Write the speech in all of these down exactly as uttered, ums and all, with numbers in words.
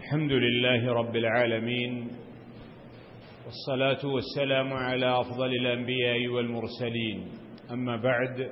الحمد لله رب العالمين، والصلاة والسلام على أفضل الأنبياء والمرسلين. أما بعد،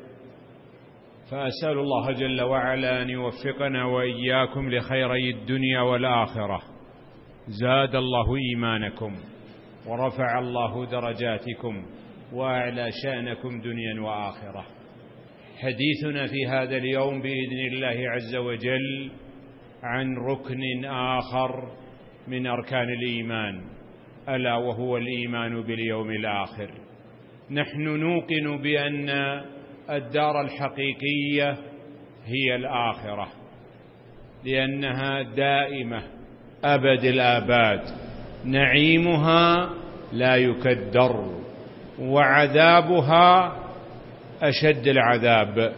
فأسأل الله جل وعلا أن يوفقنا وإياكم لخيري الدنيا والآخرة. زاد الله إيمانكم ورفع الله درجاتكم وأعلى شأنكم دنيا وآخرة. حديثنا في هذا اليوم بإذن الله عز وجل عن ركن آخر من أركان الإيمان، ألا وهو الإيمان باليوم الآخر. نحن نوقن بأن الدار الحقيقية هي الآخرة، لأنها دائمة أبد الآباد، نعيمها لا يكدر، وعذابها أشد العذاب.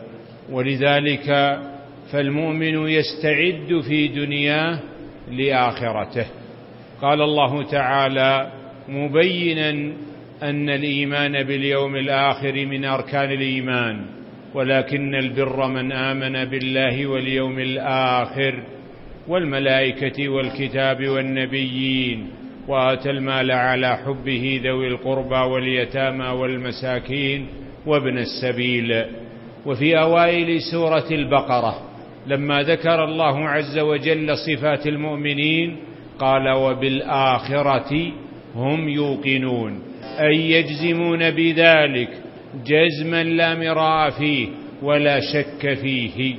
ولذلك فالمؤمن يستعد في دنياه لآخرته. قال الله تعالى مبينا أن الإيمان باليوم الآخر من أركان الإيمان، ولكن البر من آمن بالله واليوم الآخر والملائكة والكتاب والنبيين وآتى المال على حبه ذوي القربى واليتامى والمساكين وابن السبيل. وفي أوائل سورة البقرة لما ذكر الله عز وجل صفات المؤمنين قال وبالآخرة هم يوقنون، أي يجزمون بذلك جزما لا مراء فيه ولا شك فيه.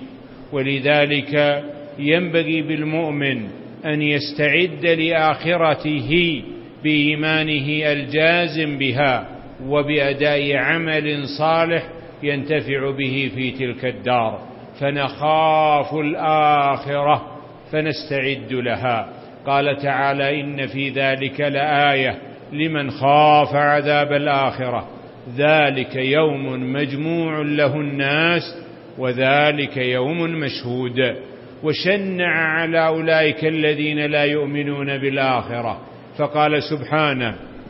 ولذلك ينبغي بالمؤمن أن يستعد لآخرته بإيمانه الجازم بها وبأداء عمل صالح ينتفع به في تلك الدار. فنخاف الآخرة فنستعد لها. قال تعالى إن في ذلك لآية لمن خاف عذاب الآخرة، ذلك يوم مجموع له الناس وذلك يوم مشهود. وشنع على أولئك الذين لا يؤمنون بالآخرة، فقال سبحانه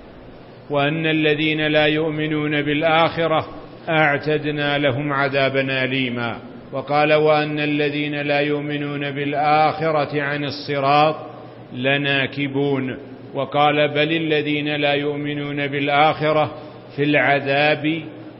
وأن الذين لا يؤمنون بالآخرة أعتدنا لهم عذابا أليما. وقال وأن الذين لا يؤمنون بالآخرة عن الصراط لناكبون. وقال بل الذين لا يؤمنون بالآخرة في العذاب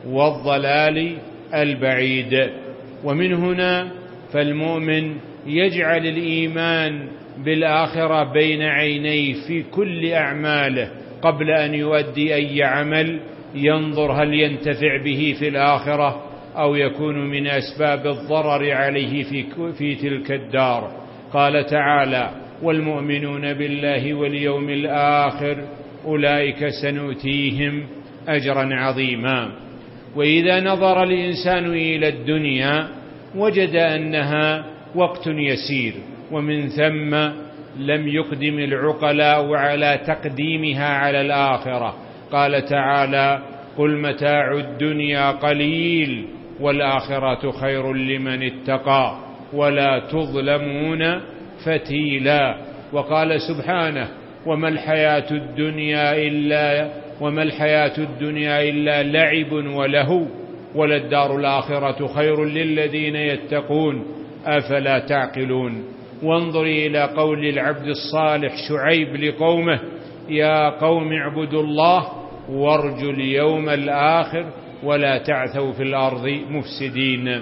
والضلال البعيد. ومن هنا فالمؤمن يجعل الإيمان بالآخرة بين عينيه في كل أعماله قبل أن يؤدي أي عمل، ينظر هل ينتفع به في الآخرة أو يكون من أسباب الضرر عليه في, في تلك الدار. قال تعالى والمؤمنون بالله واليوم الآخر أولئك سنؤتيهم أجرا عظيما. وإذا نظر الإنسان إلى الدنيا وجد أنها وقت يسير، ومن ثم لم يقدم العقلاء على تقديمها على الآخرة. قال تعالى قل متاع الدنيا قليل والآخرة خير لمن اتقى ولا تظلمون فتيلا. وقال سبحانه وما الحياة الدنيا إلا وما الحياة الدنيا إلا لعب ولهو وللدار الآخرة خير للذين يتقون أفلا تعقلون. وانظر إلى قول العبد الصالح شعيب لقومه يا قوم اعبدوا الله وارجوا اليوم الآخر ولا تعثوا في الأرض مفسدين.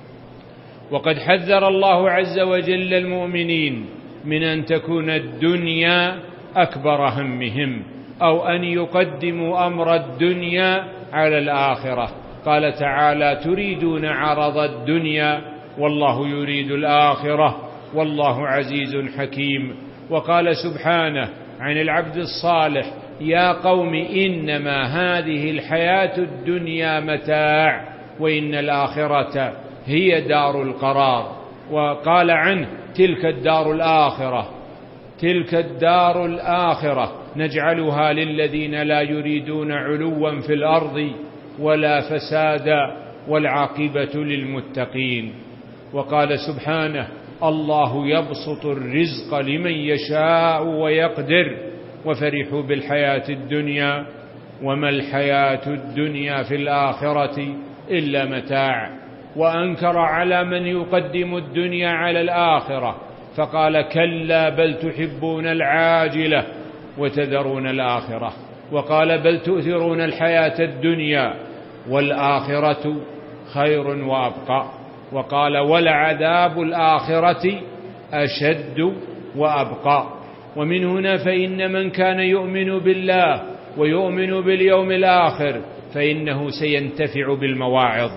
وقد حذر الله عز وجل المؤمنين من أن تكون الدنيا أكبر همهم أو أن يقدموا أمر الدنيا على الآخرة. قال تعالى تريدون عرض الدنيا والله يريد الآخرة والله عزيز حكيم. وقال سبحانه عن العبد الصالح يا قوم إنما هذه الحياة الدنيا متاع وإن الآخرة هي دار القرار. وقال عنه تلك الدار الآخرة تلك الدار الآخرة نجعلها للذين لا يريدون علوا في الأرض ولا فسادا والعاقبة للمتقين. وقال سبحانه الله يبسط الرزق لمن يشاء ويقدر وفرحوا بالحياة الدنيا وما الحياة الدنيا في الآخرة إلا متاع. وأنكر على من يقدم الدنيا على الآخرة فقال كلا بل تحبون العاجلة وتذرون الآخرة، وقال بل تؤثرون الحياة الدنيا والآخرة خير وأبقى، وقال ولعذاب الآخرة أشد وأبقى. ومن هنا فإن من كان يؤمن بالله ويؤمن باليوم الآخر فإنه سينتفع بالمواعظ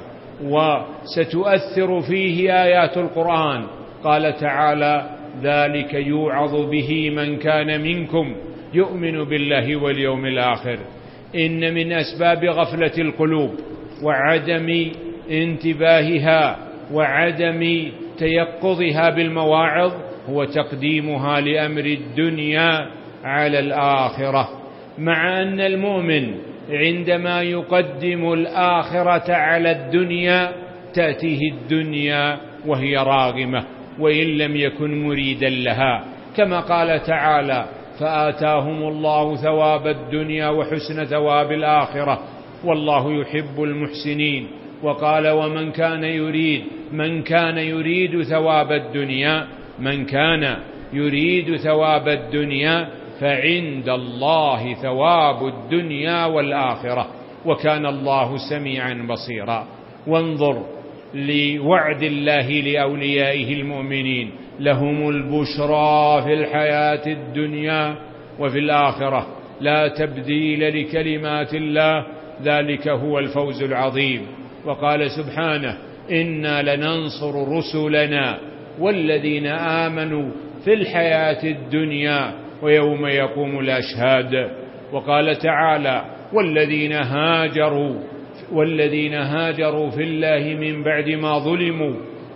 وستؤثر فيه آيات القرآن. قال تعالى ذلك يوعظ به من كان منكم يؤمن بالله واليوم الآخر. إن من أسباب غفلة القلوب وعدم انتباهها وعدم تيقظها بالمواعظ هو تقديمها لأمر الدنيا على الآخرة، مع أن المؤمن عندما يقدم الآخرة على الدنيا تأتيه الدنيا وهي راغمة وإن لم يكن مريدا لها، كما قال تعالى فآتاهم الله ثواب الدنيا وحسن ثواب الآخرة والله يحب المحسنين. وقال ومن كان يريد من كان يريد ثواب الدنيا من كان يريد ثواب الدنيا فعند الله ثواب الدنيا والآخرة وكان الله سميعا بصيرا. وانظر لوعد الله لأوليائه المؤمنين لهم البشرى في الحياة الدنيا وفي الآخرة لا تبديل لكلمات الله ذلك هو الفوز العظيم. وقال سبحانه إنا لننصر رسلنا والذين آمنوا في الحياة الدنيا ويوم يقوم الأشهاد. وقال تعالى والذين هاجروا والذين هاجروا في الله من بعد ما ظلموا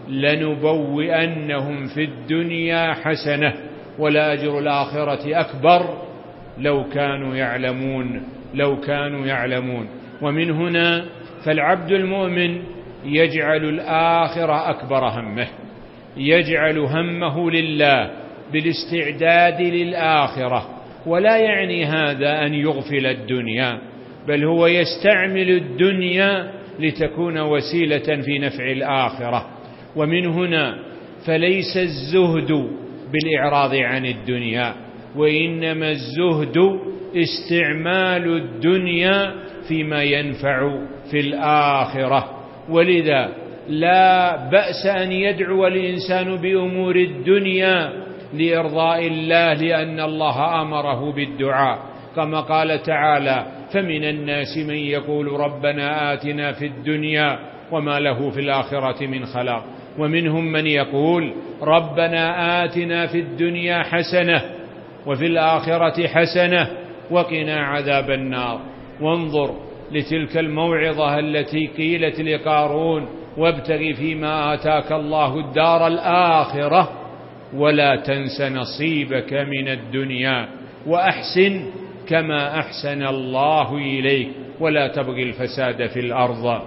لنبوئنهم في الدنيا حسنة ولأجر الآخرة أكبر لو كانوا يعلمون لو كانوا يعلمون. ومن هنا فالعبد المؤمن يجعل الآخرة أكبر همه، يجعل همه لله بالاستعداد للآخرة، ولا يعني هذا أن يغفل الدنيا، بل هو يستعمل الدنيا لتكون وسيلة في نفع الآخرة. ومن هنا فليس الزهد بالإعراض عن الدنيا، وإنما الزهد استعمال الدنيا فيما ينفع في الآخرة. ولذا لا بأس أن يدعو الإنسان بأمور الدنيا لإرضاء الله، لأن الله أمره بالدعاء، كما قال تعالى فمن الناس من يقول ربنا آتنا في الدنيا وما له في الآخرة من خلاق، ومنهم من يقول ربنا آتنا في الدنيا حسنة وفي الآخرة حسنة وقنا عذاب النار. وانظر لتلك الموعظة التي قيلت لقارون وابتغ فيما آتاك الله الدار الآخرة ولا تنس نصيبك من الدنيا وأحسن كما أحسن الله إليك ولا تبغي الفساد في الأرض.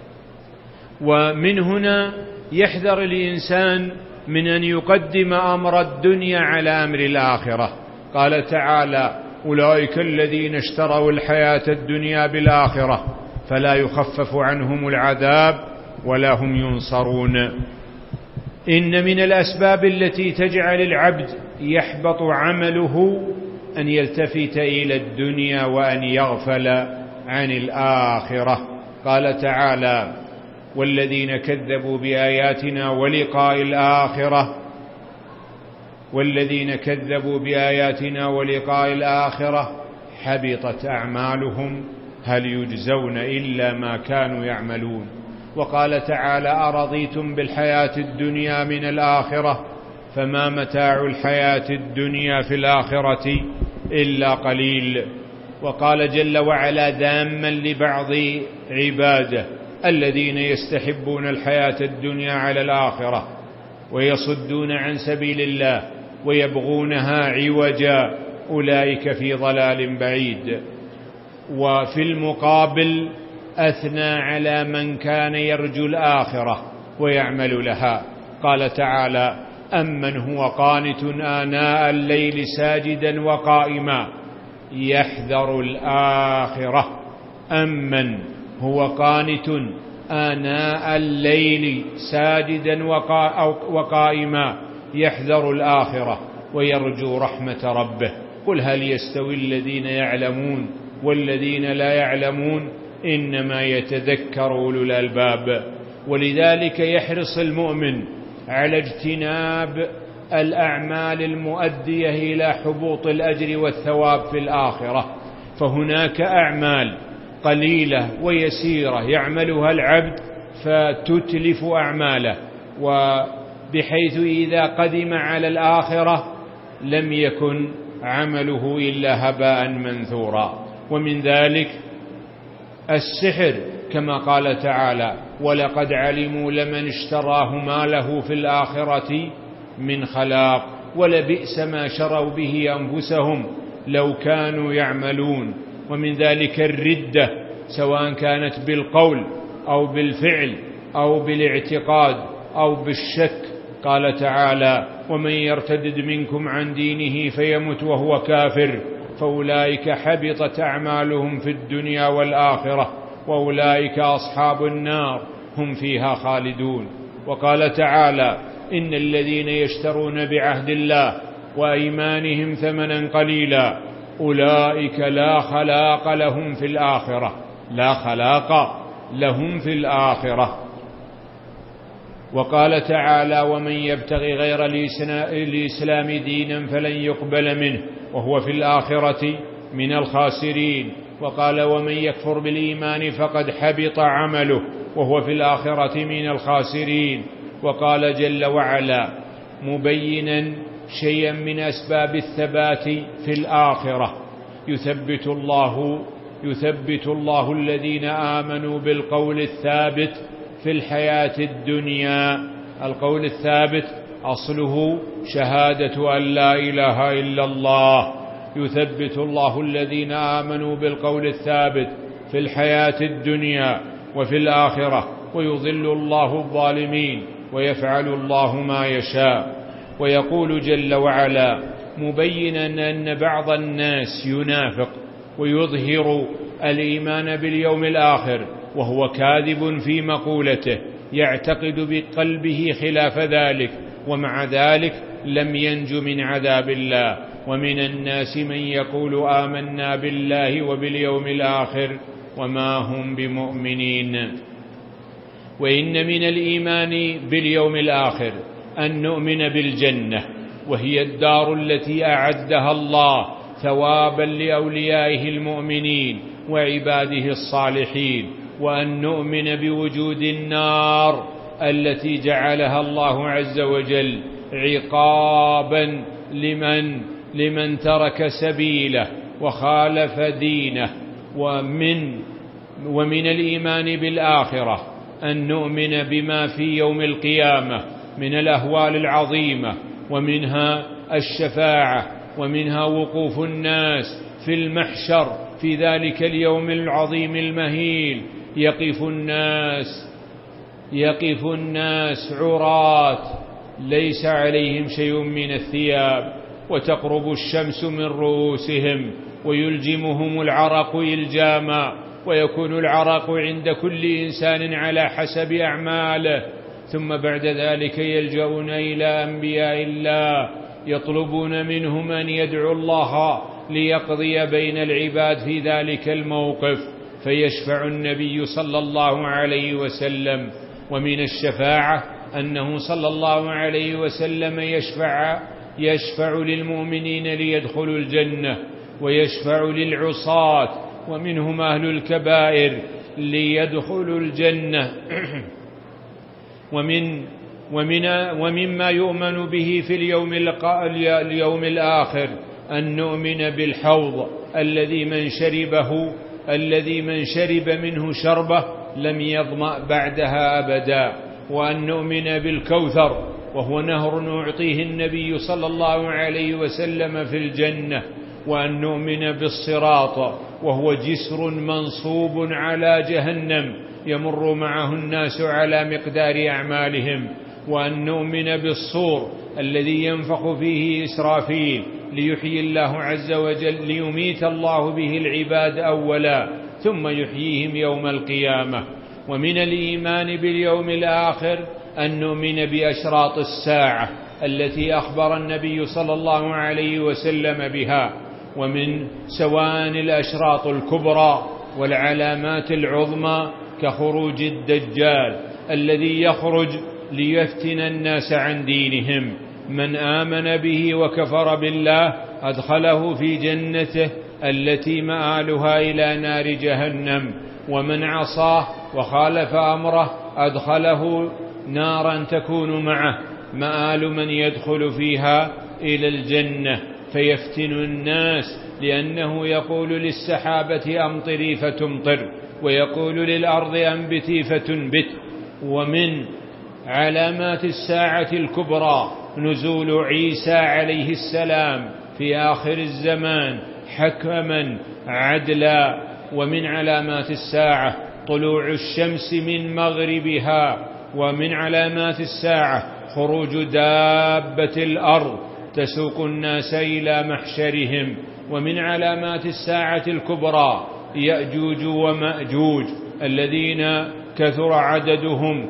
ومن هنا يحذر الإنسان من أن يقدم أمر الدنيا على أمر الآخرة. قال تعالى أولئك الذين اشتروا الحياة الدنيا بالآخرة فلا يخفف عنهم العذاب ولا هم ينصرون. إن من الأسباب التي تجعل العبد يحبط عمله أن يلتفت إلى الدنيا وأن يغفل عن الآخرة. قال تعالى والذين كذبوا بآياتنا ولقاء الآخرة والذين كذبوا بآياتنا ولقاء الآخرة حبطت أعمالهم هل يجزون إلا ما كانوا يعملون. وقال تعالى أرضيتم بالحياة الدنيا من الآخرة فما متاع الحياة الدنيا في الآخرة إلا قليل. وقال جل وعلا ذاما لبعض عباده الذين يستحبون الحياة الدنيا على الآخرة ويصدون عن سبيل الله ويبغونها عوجا أولئك في ضلال بعيد. وفي المقابل أثنى على من كان يرجو الآخرة ويعمل لها. قال تعالى أمن هو قانت آناء الليل ساجدا وقائما يحذر الآخرة أمن هو قانت آناء الليل ساجدا وقائما يحذر الآخرة ويرجو رحمة ربه. قل هل يستوي الذين يعلمون والذين لا يعلمون إنما يتذكر أولو الألباب. ولذلك يحرص المؤمن على اجتناب الأعمال المؤدية إلى حبوط الأجر والثواب في الآخرة، فهناك أعمال قليلة ويسيرة يعملها العبد فتتلف أعماله، وبحيث إذا قدم على الآخرة لم يكن عمله إلا هباء منثورا. ومن ذلك السحر كما قال تعالى: ولقد علموا لمن اشتراه ما له في الآخرة من خلاق ولبئس ما شروا به أنفسهم لو كانوا يعملون. ومن ذلك الردة سواء كانت بالقول أو بالفعل أو بالاعتقاد أو بالشك. قال تعالى: ومن يرتدد منكم عن دينه فيمت وهو كافر فأولئك حبطت أعمالهم في الدنيا والآخرة وأولئك أصحاب النار هم فيها خالدون. وقال تعالى: إن الذين يشترون بعهد الله وأيمانهم ثمنا قليلا أولئك لا خلاق لهم في الآخرة لا خلاق لهم في الآخرة. وقال تعالى: ومن يبتغي غير الإسلام دينا فلن يقبل منه وهو في الآخرة من الخاسرين. وقال: ومن يكفر بالإيمان فقد حبط عمله وهو في الآخرة من الخاسرين. وقال جل وعلا مبينا شيئا من أسباب الثبات في الآخرة: يثبت الله يثبت الله الذين آمنوا بالقول الثابت في الحياة الدنيا. القول الثابت أصله شهادة أن لا إله إلا الله. يثبت الله الذين آمنوا بالقول الثابت في الحياة الدنيا وفي الآخرة ويضل الله الظالمين ويفعل الله ما يشاء. ويقول جل وعلا مبينا أن بعض الناس ينافق ويظهر الإيمان باليوم الآخر وهو كاذب في مقولته، يعتقد بقلبه خلاف ذلك، ومع ذلك لم ينج من عذاب الله. ومن الناس من يقول آمنا بالله وباليوم الآخر وما هم بمؤمنين. وإن من الإيمان باليوم الآخر أن نؤمن بالجنة، وهي الدار التي أعدها الله ثوابا لأوليائه المؤمنين وعباده الصالحين، وأن نؤمن بوجود النار التي جعلها الله عز وجل عقابا لمن لمن ترك سبيله وخالف دينه. ومن ومن الإيمان بالآخرة أن نؤمن بما في يوم القيامة من الأهوال العظيمة، ومنها الشفاعة، ومنها وقوف الناس في المحشر في ذلك اليوم العظيم المهيل. يقف الناس يقف الناس عراة ليس عليهم شيء من الثياب، وتقرب الشمس من رؤوسهم ويلجمهم العرق إلجاما، ويكون العرق عند كل إنسان على حسب أعماله. ثم بعد ذلك يلجؤون إلى أنبياء الله يطلبون منهم أن يدعوا الله ليقضي بين العباد في ذلك الموقف، فيشفع النبي صلى الله عليه وسلم. ومن الشفاعة أنه صلى الله عليه وسلم يشفع يشفع للمؤمنين ليدخلوا الجنة، ويشفع للعصاة ومنهم أهل الكبائر ليدخلوا الجنة. ومن ومن ومما يؤمن به في اليوم اليوم الآخر أن نؤمن بالحوض الذي من شربه الذي من شرب منه شربة لم يظمأ بعدها أبدا، وأن نؤمن بالكوثر وهو نهر نعطيه النبي صلى الله عليه وسلم في الجنة، وأن نؤمن بالصراط وهو جسر منصوب على جهنم يمر معه الناس على مقدار أعمالهم، وأن نؤمن بالصور الذي ينفخ فيه إسرافيل ليحيي الله عز وجل ليميت الله به العباد أولا ثم يحييهم يوم القيامة. ومن الإيمان باليوم الآخر أن نؤمن بأشراط الساعة التي أخبر النبي صلى الله عليه وسلم بها، ومن سوان الأشراط الكبرى والعلامات العظمى كخروج الدجال الذي يخرج ليفتن الناس عن دينهم. من آمن به وكفر بالله أدخله في جنته التي مآلها إلى نار جهنم، ومن عصاه وخالف أمره أدخله نارا تكون معه مآل من يدخل فيها إلى الجنة، فيفتن الناس، لأنه يقول للسحابة أمطري فتمطر، ويقول للأرض أنبتي فتنبت. ومن علامات الساعة الكبرى نزول عيسى عليه السلام في آخر الزمان حكما عدلا. ومن علامات الساعة طلوع الشمس من مغربها. ومن علامات الساعة خروج دابة الأرض تسوق الناس إلى محشرهم. ومن علامات الساعة الكبرى يأجوج ومأجوج الذين كثر عددهم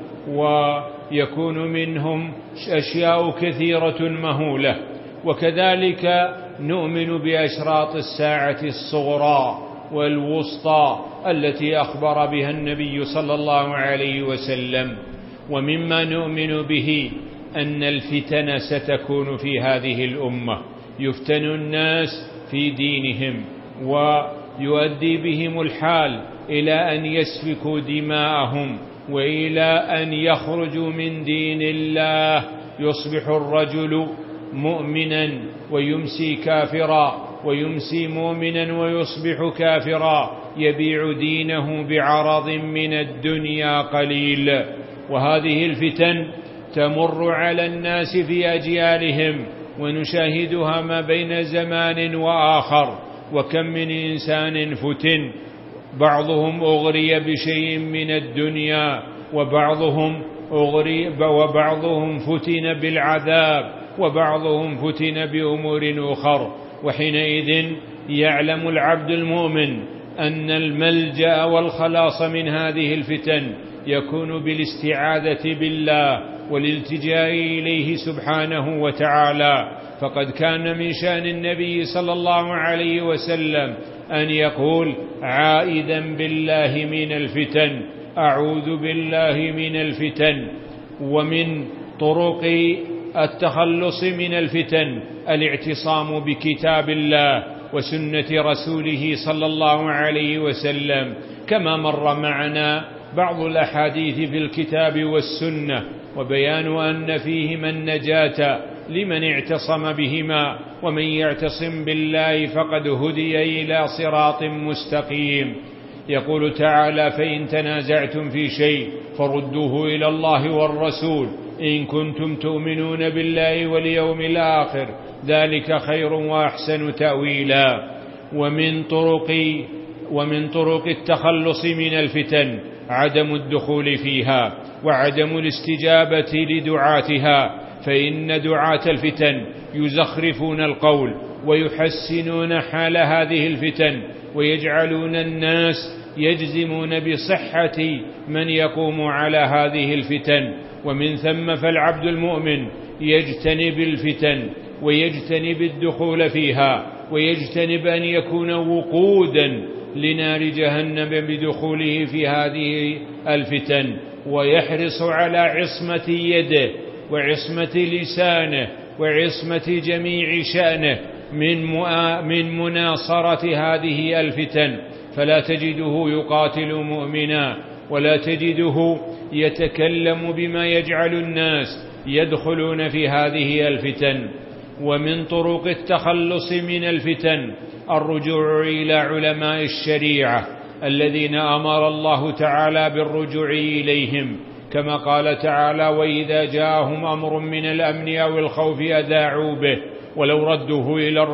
ويكون منهم أشياء كثيرة مهولة. وكذلك نؤمن بأشراط الساعة الصغرى والوسطى التي أخبر بها النبي صلى الله عليه وسلم. ومما نؤمن به أن الفتن ستكون في هذه الأمة، يفتن الناس في دينهم، ويؤدي بهم الحال إلى أن يسفكوا دماءهم، وإلى أن يخرجوا من دين الله. يصبح الرجل مؤمنا ويمسي كافرا، ويمسي مؤمنا ويصبح كافرا، يبيع دينه بعرض من الدنيا قليل. وهذه الفتن تمر على الناس في أجيالهم، ونشاهدها ما بين زمان وآخر. وكم من إنسان فتن، بعضهم أغري بشيء من الدنيا، وبعضهم أغري وبعضهم فتن بالعذاب، وبعضهم فتن بأمور أخر. وحينئذ يعلم العبد المؤمن أن الملجأ والخلاص من هذه الفتن يكون بالاستعاذة بالله والالتجاء إليه سبحانه وتعالى. فقد كان من شأن النبي صلى الله عليه وسلم أن يقول عائدا بالله من الفتن، أعوذ بالله من الفتن. ومن طرق التخلص من الفتن الاعتصام بكتاب الله وسنة رسوله صلى الله عليه وسلم، كما مر معنا بعض الأحاديث في الكتاب والسنة، وبيان أن فيهما النجاة لمن اعتصم بهما، ومن يعتصم بالله فقد هدي إلى صراط مستقيم. يقول تعالى فإن تنازعتم في شيء فردوه إلى الله والرسول إن كنتم تؤمنون بالله واليوم الآخر ذلك خير وأحسن تأويلا. ومن طرق ومن طرق التخلص من الفتن عدم الدخول فيها وعدم الاستجابة لدعاتها، فإن دعاة الفتن يزخرفون القول ويحسنون حال هذه الفتن، ويجعلون الناس يجزمون بصحة من يقوم على هذه الفتن. ومن ثم فالعبد المؤمن يجتنب الفتن ويجتنب الدخول فيها، ويجتنب أن يكون وقودا لنار جهنم بدخوله في هذه الفتن، ويحرص على عصمة يده وعصمة لسانه وعصمة جميع شأنه من من مناصرة هذه الفتن. فلا تجده يقاتل مؤمنا، ولا تجده يتكلم بما يجعل الناس يدخلون في هذه الفتن. ومن طرق التخلص من الفتن الرجوع إلى علماء الشريعة الذين أمر الله تعالى بالرجوع إليهم، كما قال تعالى وإذا جاءهم أمر من الأمن أو الخوف أذاعوا به ولو ردوه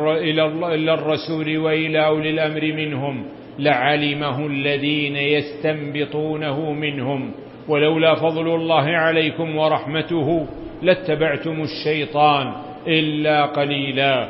إلى الرسول وإلى أولي الأمر منهم لعلمه الذين يستنبطونه منهم ولولا فضل الله عليكم ورحمته لاتبعتم الشيطان إلا قليلا.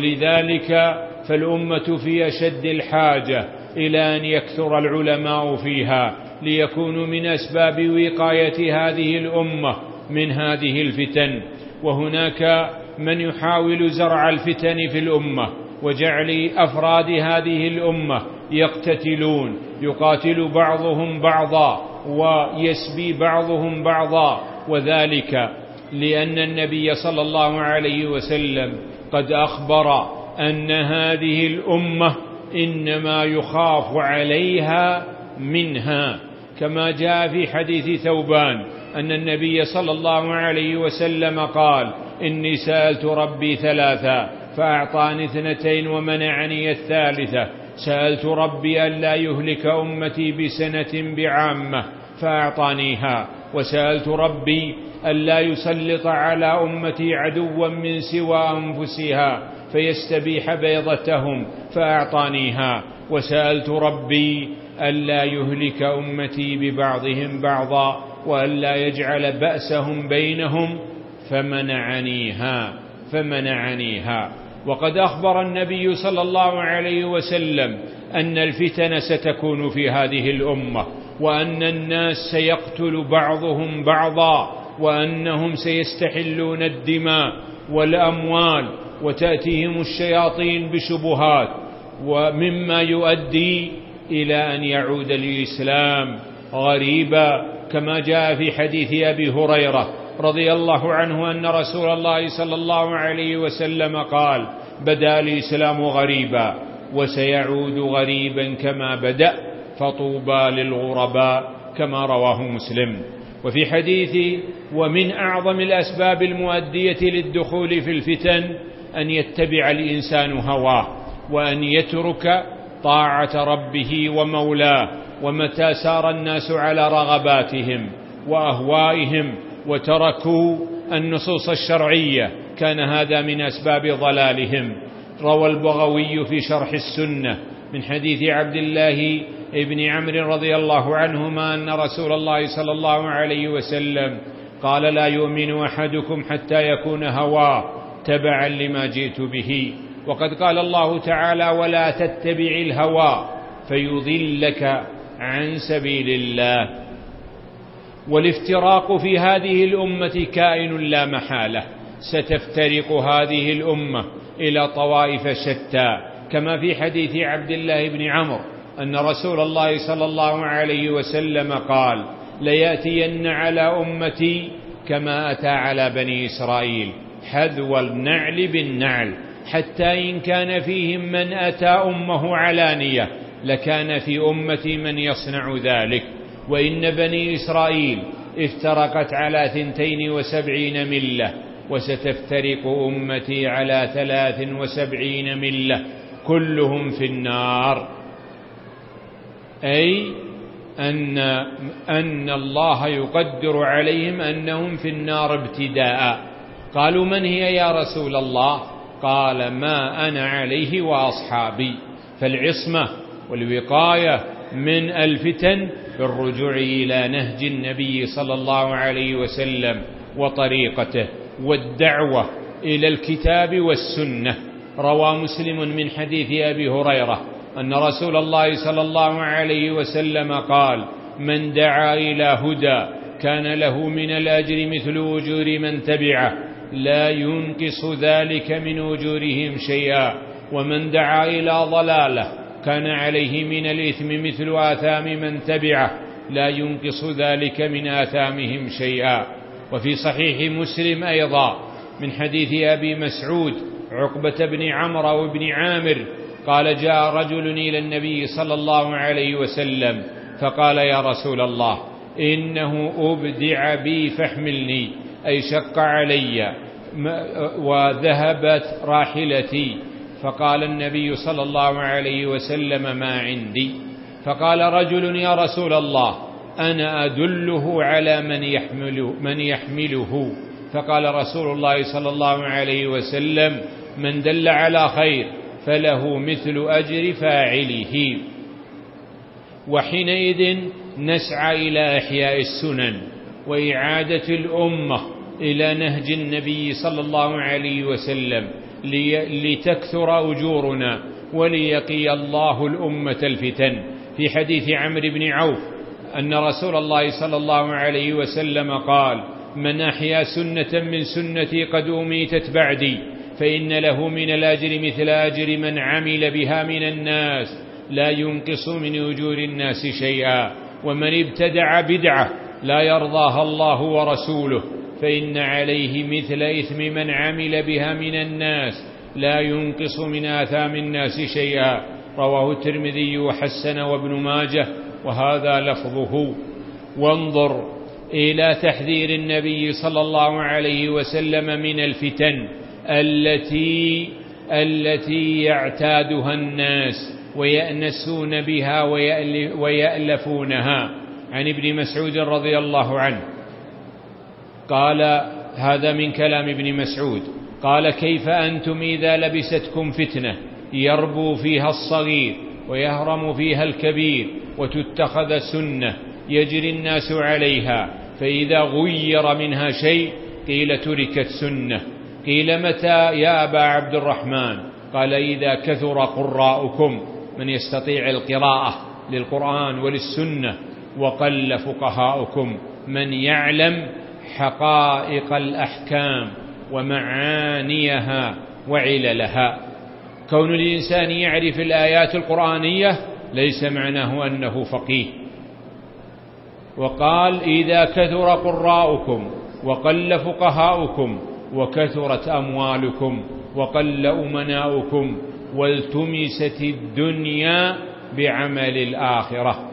ولذلك فالأمة في أشد الحاجة إلى أن يكثر العلماء فيها ليكونوا من أسباب وقاية هذه الأمة من هذه الفتن. وهناك من يحاول زرع الفتن في الأمة وجعل أفراد هذه الأمة يقتتلون، يقاتل بعضهم بعضا ويسبي بعضهم بعضا، وذلك لأن النبي صلى الله عليه وسلم قد أخبر أن هذه الأمة إنما يخاف عليها منها، كما جاء في حديث ثوبان أن النبي صلى الله عليه وسلم قال: إني سألت ربي ثلاثا فأعطاني اثنتين ومنعني الثالثة، سألت ربي ألا يهلك أمتي بسنة بعامة فأعطانيها، وسألت ربي ألا يسلط على أمتي عدوا من سوى أنفسها فيستبيح بيضتهم فأعطانيها، وسألت ربي ألا يهلك أمتي ببعضهم بعضا وألا يجعل بأسهم بينهم فمنعنيها فمنعنيها. وقد أخبر النبي صلى الله عليه وسلم أن الفتن ستكون في هذه الأمة، وأن الناس سيقتل بعضهم بعضا، وأنهم سيستحلون الدماء والأموال، وتأتيهم الشياطين بشبهات، ومما يؤدي إلى أن يعود الإسلام غريبا، كما جاء في حديث أبي هريرة رضي الله عنه أن رسول الله صلى الله عليه وسلم قال: بدأ الإسلام غريبا وسيعود غريبا كما بدأ، فطوبى للغرباء، كما رواه مسلم. وفي حديث: ومن أعظم الأسباب المؤدية للدخول في الفتن أن يتبع الإنسان هواه، وأن يترك طاعة ربه ومولاه، ومتى سار الناس على رغباتهم وأهوائهم وتركوا النصوص الشرعية كان هذا من أسباب ضلالهم. روى البغوي في شرح السنة من حديث عبد الله ابن عمرو رضي الله عنهما أن رسول الله صلى الله عليه وسلم قال: لا يؤمن أحدكم حتى يكون هواه تبعا لما جئت به. وقد قال الله تعالى: ولا تتبع الهوى فيضلك عن سبيل الله. والافتراق في هذه الأمة كائن لا محالة، ستفترق هذه الأمة إلى طوائف شتى، كما في حديث عبد الله بن عمرو أن رسول الله صلى الله عليه وسلم قال: ليأتين على أمتي كما أتى على بني إسرائيل حذو النعل بالنعل، حتى إن كان فيهم من أتى أمه علانية لكان في أمتي من يصنع ذلك. وإن بني إسرائيل افترقت على ثنتين وسبعين ملة، وستفترق أمتي على ثلاث وسبعين ملة كلهم في النار، أي أن, أن الله يقدر عليهم أنهم في النار ابتداء. قالوا: من هي يا رسول الله؟ قال: ما أنا عليه وأصحابي. فالعصمة والوقاية من الفتن بالرجوع إلى نهج النبي صلى الله عليه وسلم وطريقته، والدعوة إلى الكتاب والسنة. روى مسلم من حديث أبي هريرة أن رسول الله صلى الله عليه وسلم قال: من دعا إلى هدى كان له من الأجر مثل أجور من تبعه لا ينقص ذلك من أجورهم شيئا، ومن دعا إلى ضلالة كان عليه من الإثم مثل آثام من تبعه لا ينقص ذلك من آثامهم شيئا. وفي صحيح مسلم أيضا من حديث أبي مسعود عقبة بن عمرو وابن عامر قال: جاء رجل إلى النبي صلى الله عليه وسلم فقال: يا رسول الله، إنه أبدع بي فاحملني، أي شق علي وذهبت راحلتي. فقال النبي صلى الله عليه وسلم: ما عندي. فقال رجل: يا رسول الله، أنا أدله على من يحمله, من يحمله. فقال رسول الله صلى الله عليه وسلم: من دل على خير فله مثل أجر فاعله. وحينئذ نسعى إلى إحياء السنن وإعادة الأمة إلى نهج النبي صلى الله عليه وسلم لتكثر أجورنا وليقي الله الأمة الفتن. في حديث عمرو بن عوف أن رسول الله صلى الله عليه وسلم قال: من أحيا سنة من سنتي قد أميتت بعدي فإن له من الأجر مثل أجر من عمل بها من الناس لا ينقص من أجور الناس شيئا. ومن ابتدع بدعة لا يرضاها الله ورسوله فإن عليه مثل إثم من عمل بها من الناس لا ينقص من آثام الناس شيئا. رواه الترمذي وحسن وابن ماجه وهذا لفظه. وانظر إلى تحذير النبي صلى الله عليه وسلم من الفتن التي التي يعتادها الناس ويأنسون بها ويألفونها. عن ابن مسعود رضي الله عنه قال، هذا من كلام ابن مسعود، قال: كيف أنتم إذا لبستكم فتنة يربو فيها الصغير ويهرم فيها الكبير وتتخذ سنة يجري الناس عليها، فإذا غير منها شيء قيل تركت سنة. قيل: متى يا أبا عبد الرحمن؟ قال: إذا كثر قراؤكم، من يستطيع القراءة للقرآن وللسنة، وقل فقهاؤكم، من يعلم حقائق الأحكام ومعانيها وعللها. كون الإنسان يعرف الآيات القرآنية ليس معناه أنه فقيه. وقال: إذا كثر قراؤكم وقل فقهاؤكم وكثرت أموالكم وقل أمناؤكم والتمست الدنيا بعمل الآخرة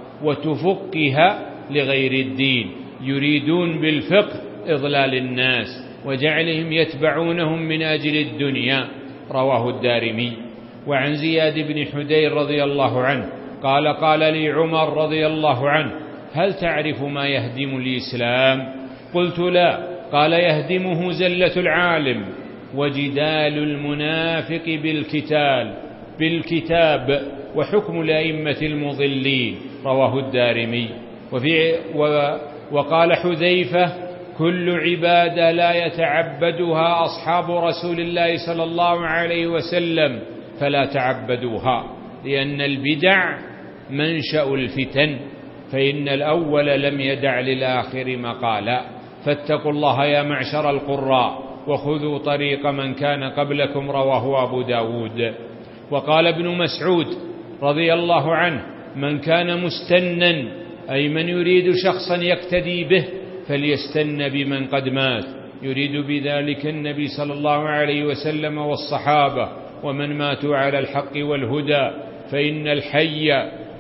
وتفقها لغير الدين، يريدون بالفقه إضلال الناس وجعلهم يتبعونهم من أجل الدنيا. رواه الدارمي. وعن زياد بن حدير رضي الله عنه قال: قال لي عمر رضي الله عنه: هل تعرف ما يهدم الإسلام؟ قلت: لا. قال: يهدمه زلة العالم وجدال المنافق بالكتاب بالكتاب وحكم الأئمة المضلين. رواه الدارمي. وفي وقال حذيفة: كل عبادة لا يتعبدها أصحاب رسول الله صلى الله عليه وسلم فلا تعبدوها، لأن البدع منشأ الفتن، فإن الأول لم يدع للآخر مقالا. فاتقوا الله يا معشر القراء وخذوا طريق من كان قبلكم. رواه أبو داود. وقال ابن مسعود رضي الله عنه: من كان مستنا، أي من يريد شخصا يقتدي به، فليستن بمن قد مات، يريد بذلك النبي صلى الله عليه وسلم والصحابة ومن ماتوا على الحق والهدى، فإن الحي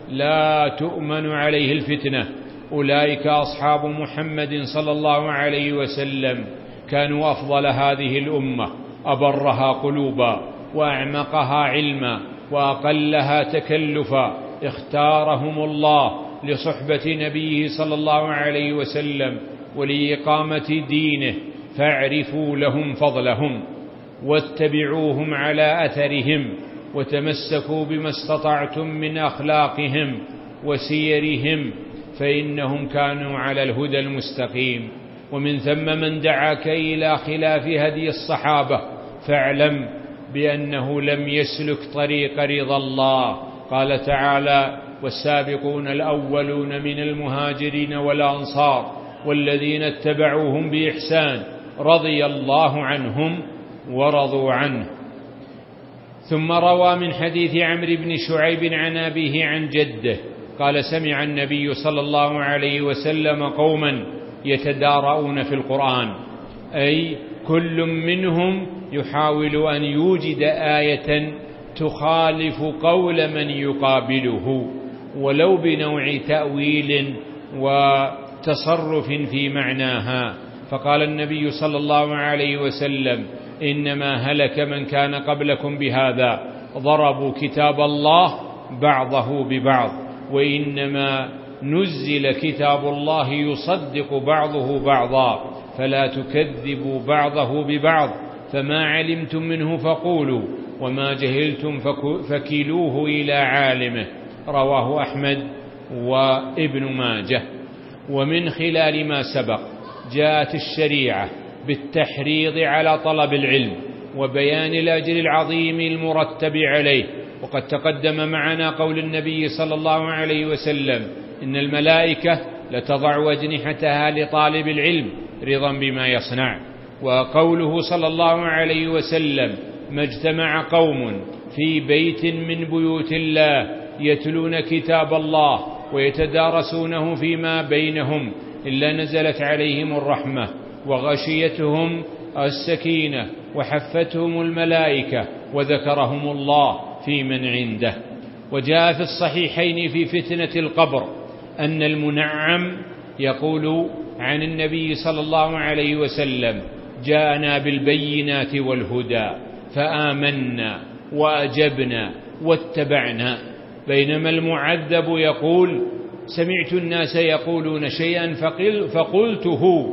لا تؤمن عليه الفتنة. أولئك أصحاب محمد صلى الله عليه وسلم، كانوا أفضل هذه الأمة، أبرها قلوبا وأعمقها علما وأقلها تكلفا، اختارهم الله لصحبة نبيه صلى الله عليه وسلم ولإقامة دينه، فاعرفوا لهم فضلهم واتبعوهم على أثرهم وتمسكوا بما استطعتم من أخلاقهم وسيرهم، فإنهم كانوا على الهدى المستقيم. ومن ثم من دعاك إلى خلاف هدي الصحابة فاعلم بأنه لم يسلك طريق رضا الله. قال تعالى: والسابقون الأولون من المهاجرين والأنصار والذين اتبعوهم بإحسان رضي الله عنهم ورضوا عنه. ثم روى من حديث عمرو بن شعيب عن أبيه عن جده قال: سمع النبي صلى الله عليه وسلم قوما يتدارؤون في القرآن، أي كل منهم يحاول أن يوجد آية تخالف قول من يقابله ولو بنوع تأويل وتصرف في معناها. فقال النبي صلى الله عليه وسلم: إنما هلك من كان قبلكم بهذا، ضربوا كتاب الله بعضه ببعض، وإنما نزل كتاب الله يصدق بعضه بعضا، فلا تكذبوا بعضه ببعض، فما علمتم منه فقولوا وما جهلتم فكلوه إلى عالمه. رواه أحمد وابن ماجه. ومن خلال ما سبق جاءت الشريعة بالتحريض على طلب العلم وبيان الأجر العظيم المرتب عليه. وقد تقدم معنا قول النبي صلى الله عليه وسلم: إن الملائكة لتضع أجنحتها لطالب العلم رضا بما يصنع. وقوله صلى الله عليه وسلم: ما اجتمع قوم في بيت من بيوت الله يتلون كتاب الله ويتدارسونه فيما بينهم إلا نزلت عليهم الرحمة وغشيتهم السكينة وحفتهم الملائكة وذكرهم الله في من عنده. وجاء في الصحيحين في فتنة القبر أن المنعم يقول عن النبي صلى الله عليه وسلم: جاءنا بالبينات والهدى فآمنا وأجبنا واتبعنا. بينما المعذب يقول: سمعت الناس يقولون شيئا فقلته،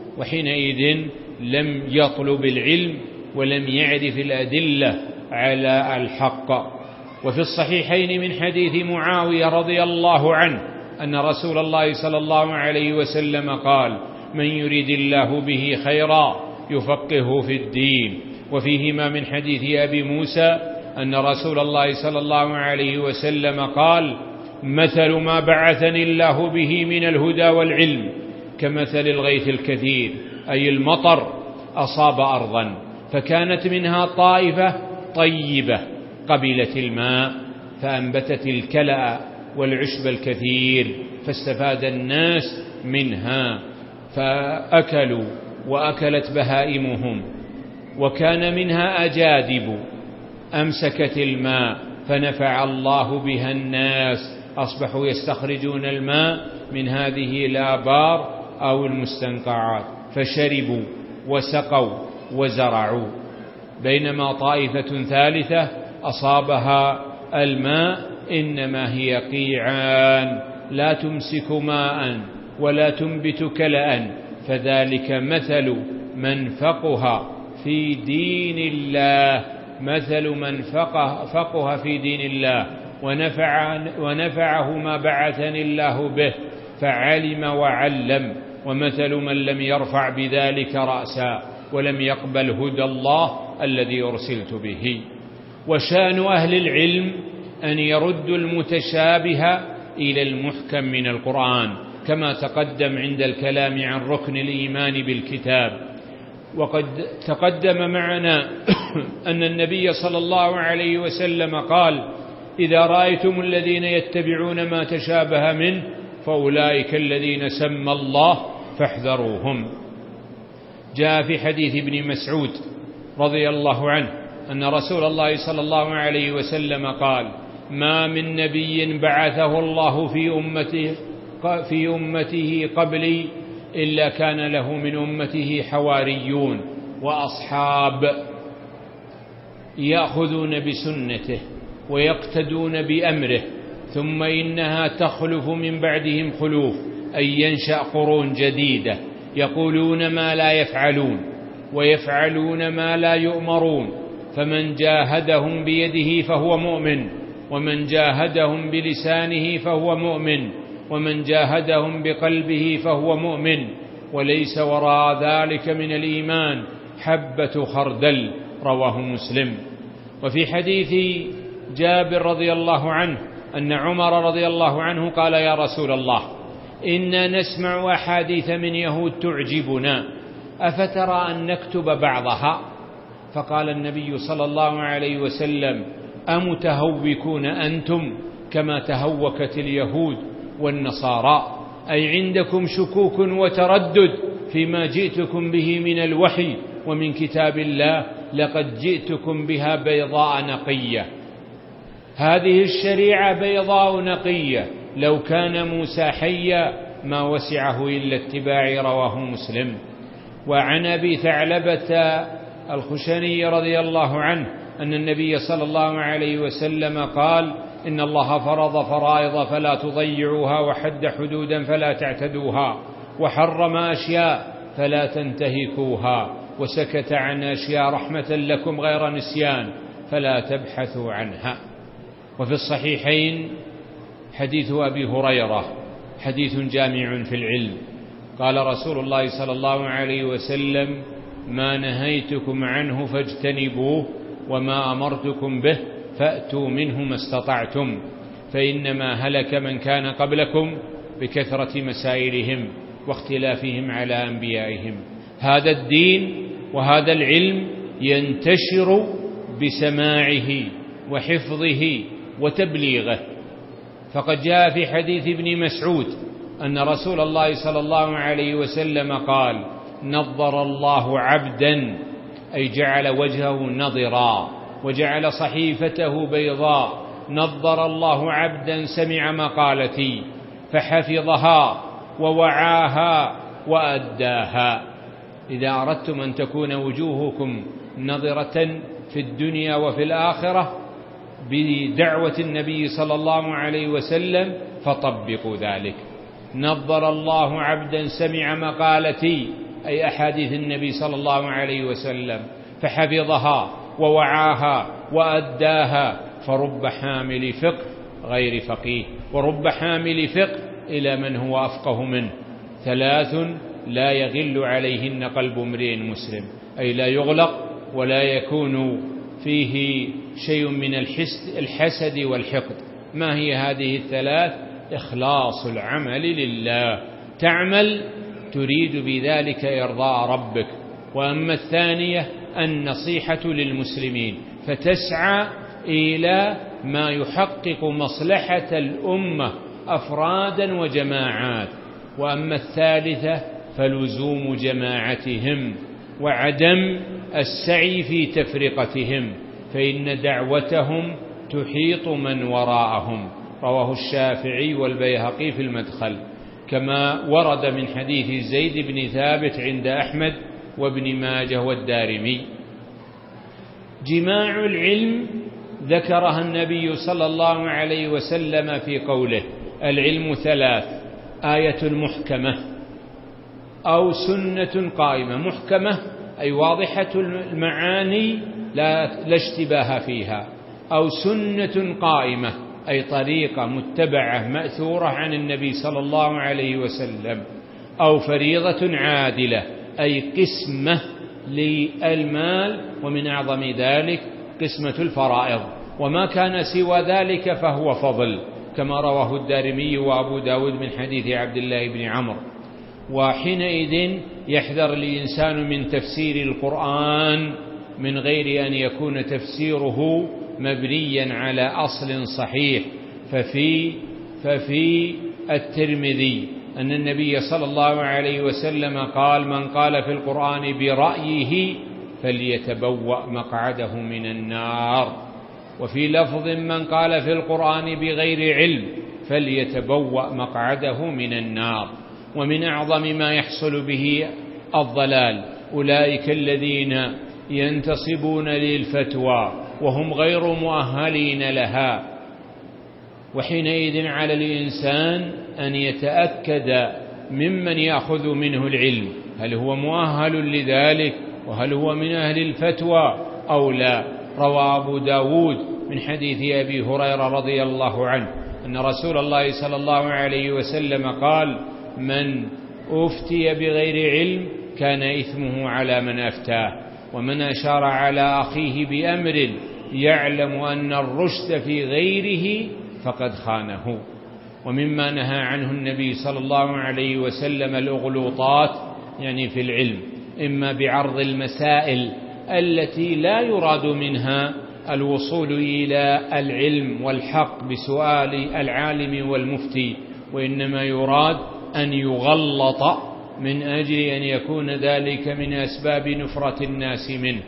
وحينئذ لم يطلب العلم ولم يعرف الأدلة على الحق. وفي الصحيحين من حديث معاوية رضي الله عنه أن رسول الله صلى الله عليه وسلم قال: من يريد الله به خيرا يفقهه في الدين. وفيهما من حديث أبي موسى أن رسول الله صلى الله عليه وسلم قال: مثل ما بعثني الله به من الهدى والعلم كمثل الغيث الكثير، أي المطر أصاب أرضا فكانت منها طائفة طيبة قبلت الماء فأنبتت الكلأ والعشب الكثير فاستفاد الناس منها فأكلوا وأكلت بهائمهم. وكان منها أجادب أمسكت الماء فنفع الله بها الناس، أصبحوا يستخرجون الماء من هذه الآبار أو المستنقعات فشربوا وسقوا وزرعوا. بينما طائفة ثالثة أصابها الماء إنما هي قيعان لا تمسك ماء ولا تنبت كلأ، فذلك مثل من فقه في دين الله، مثل من فقه, فقه في دين الله ونفع ونفعه ما بعثني الله به فعلم وعلم، ومثل من لم يرفع بذلك رأسا ولم يقبل هدى الله الذي أرسلت به. وشأن أهل العلم أن يردوا المتشابه إلى المحكم من القرآن كما تقدم عند الكلام عن ركن الإيمان بالكتاب. وقد تقدم معنا أن النبي صلى الله عليه وسلم قال: إذا رأيتم الذين يتبعون ما تشابه منه فأولئك الذين سمى الله فاحذروهم. جاء في حديث ابن مسعود رضي الله عنه أن رسول الله صلى الله عليه وسلم قال: ما من نبي بعثه الله في أمته, في أمته قبلي إلا كان له من أمته حواريون وأصحاب يأخذون بسنته ويقتدون بأمره، ثم إنها تخلف من بعدهم خلوف، أي ينشأ قرون جديدة يقولون ما لا يفعلون ويفعلون ما لا يؤمرون، فمن جاهدهم بيده فهو مؤمن، ومن جاهدهم بلسانه فهو مؤمن، ومن جاهدهم بقلبه فهو مؤمن، وليس وراء ذلك من الإيمان حبة خردل. رواه مسلم. وفي حديث جابر رضي الله عنه أن عمر رضي الله عنه قال: يا رسول الله، إنا نسمع أحاديث من يهود تعجبنا، أفترى أن نكتب بعضها؟ فقال النبي صلى الله عليه وسلم: أمتهوكون أنتم كما تهوكت اليهود والنصارى؟ أي عندكم شكوك وتردد فيما جئتكم به من الوحي ومن كتاب الله، لقد جئتكم بها بيضاء نقية. هذه الشريعة بيضاء نقية، لو كان موسى حيا ما وسعه إلا اتباعي. رواه مسلم. وعن أبي ثعلبة الخشني رضي الله عنه أن النبي صلى الله عليه وسلم قال: إن الله فرض فرائض فلا تضيعوها، وحد حدودا فلا تعتدوها، وحرم أشياء فلا تنتهكوها، وسكت عن أشياء رحمة لكم غير نسيان فلا تبحثوا عنها. وفي الصحيحين حديث أبي هريرة حديث جامع في العلم، قال رسول الله صلى الله عليه وسلم: ما نهيتكم عنه فاجتنبوه، وما أمرتكم به فأتوا منه ما استطعتم، فإنما هلك من كان قبلكم بكثرة مسائلهم واختلافهم على أنبيائهم. هذا الدين وهذا العلم ينتشر بسماعه وحفظه وتبليغه. فقد جاء في حديث ابن مسعود أن رسول الله صلى الله عليه وسلم قال: نضر الله عبدا، أي جعل وجهه نضرا وجعل صحيفته بيضاء، نضر الله عبدا سمع مقالتي فحفظها ووعاها وأداها. إذا أردتم أن تكون وجوهكم نضرة في الدنيا وفي الآخرة بدعوة النبي صلى الله عليه وسلم فطبقوا ذلك. نضر الله عبدا سمع مقالتي، أي أحاديث النبي صلى الله عليه وسلم، فحفظها ووعاها وأداها. فرب حامل فقه غير فقيه، ورب حامل فقه إلى من هو أفقه منه. ثلاث لا يغل عليهن قلب امرئ مسلم، أي لا يغلق ولا يكون فيه شيء من الحسد والحقد. ما هي هذه الثلاث؟ إخلاص العمل لله، تعمل تريد بذلك إرضاء ربك. وأما الثانية النصيحة للمسلمين، فتسعى إلى ما يحقق مصلحة الأمة أفرادا وجماعات. وأما الثالثة فلزوم جماعتهم وعدم السعي في تفرقتهم، فإن دعوتهم تحيط من وراءهم. رواه الشافعي والبيهقي في المدخل، كما ورد من حديث زيد بن ثابت عند أحمد وابن ماجه والدارمي. جماع العلم ذكرها النبي صلى الله عليه وسلم في قوله: العلم ثلاث: آية محكمة أو سنة قائمة. محكمة أي واضحة المعاني لا اشتباه فيها، أو سنة قائمة أي طريقة متبعة مأثورة عن النبي صلى الله عليه وسلم، أو فريضة عادلة أي قسمة للمال، ومن أعظم ذلك قسمة الفرائض، وما كان سوى ذلك فهو فضل، كما رواه الدارمي وأبو داود من حديث عبد الله بن عمرو. وحينئذ يحذر الإنسان من تفسير القرآن من غير أن يكون تفسيره مبنيا على أصل صحيح. ففي, ففي الترمذي أن النبي صلى الله عليه وسلم قال: من قال في القرآن برأيه فليتبوأ مقعده من النار. وفي لفظ: من قال في القرآن بغير علم فليتبوأ مقعده من النار. ومن أعظم ما يحصل به الضلال أولئك الذين ينتصبون للفتوى وهم غير مؤهلين لها. وحينئذ على الإنسان أن يتأكد ممن يأخذ منه العلم هل هو مؤهل لذلك، وهل هو من أهل الفتوى أو لا. روى أبو داود من حديث أبي هريرة رضي الله عنه أن رسول الله صلى الله عليه وسلم قال: من أفتي بغير علم كان إثمه على من أفتاه، ومن أشار على أخيه بأمر يعلم أن الرشد في غيره فقد خانه. ومما نهى عنه النبي صلى الله عليه وسلم الأغلوطات، يعني في العلم، إما بعرض المسائل التي لا يراد منها الوصول إلى العلم والحق بسؤال العالم والمفتي، وإنما يراد أن يغلط من أجل أن يكون ذلك من أسباب نفرة الناس منه.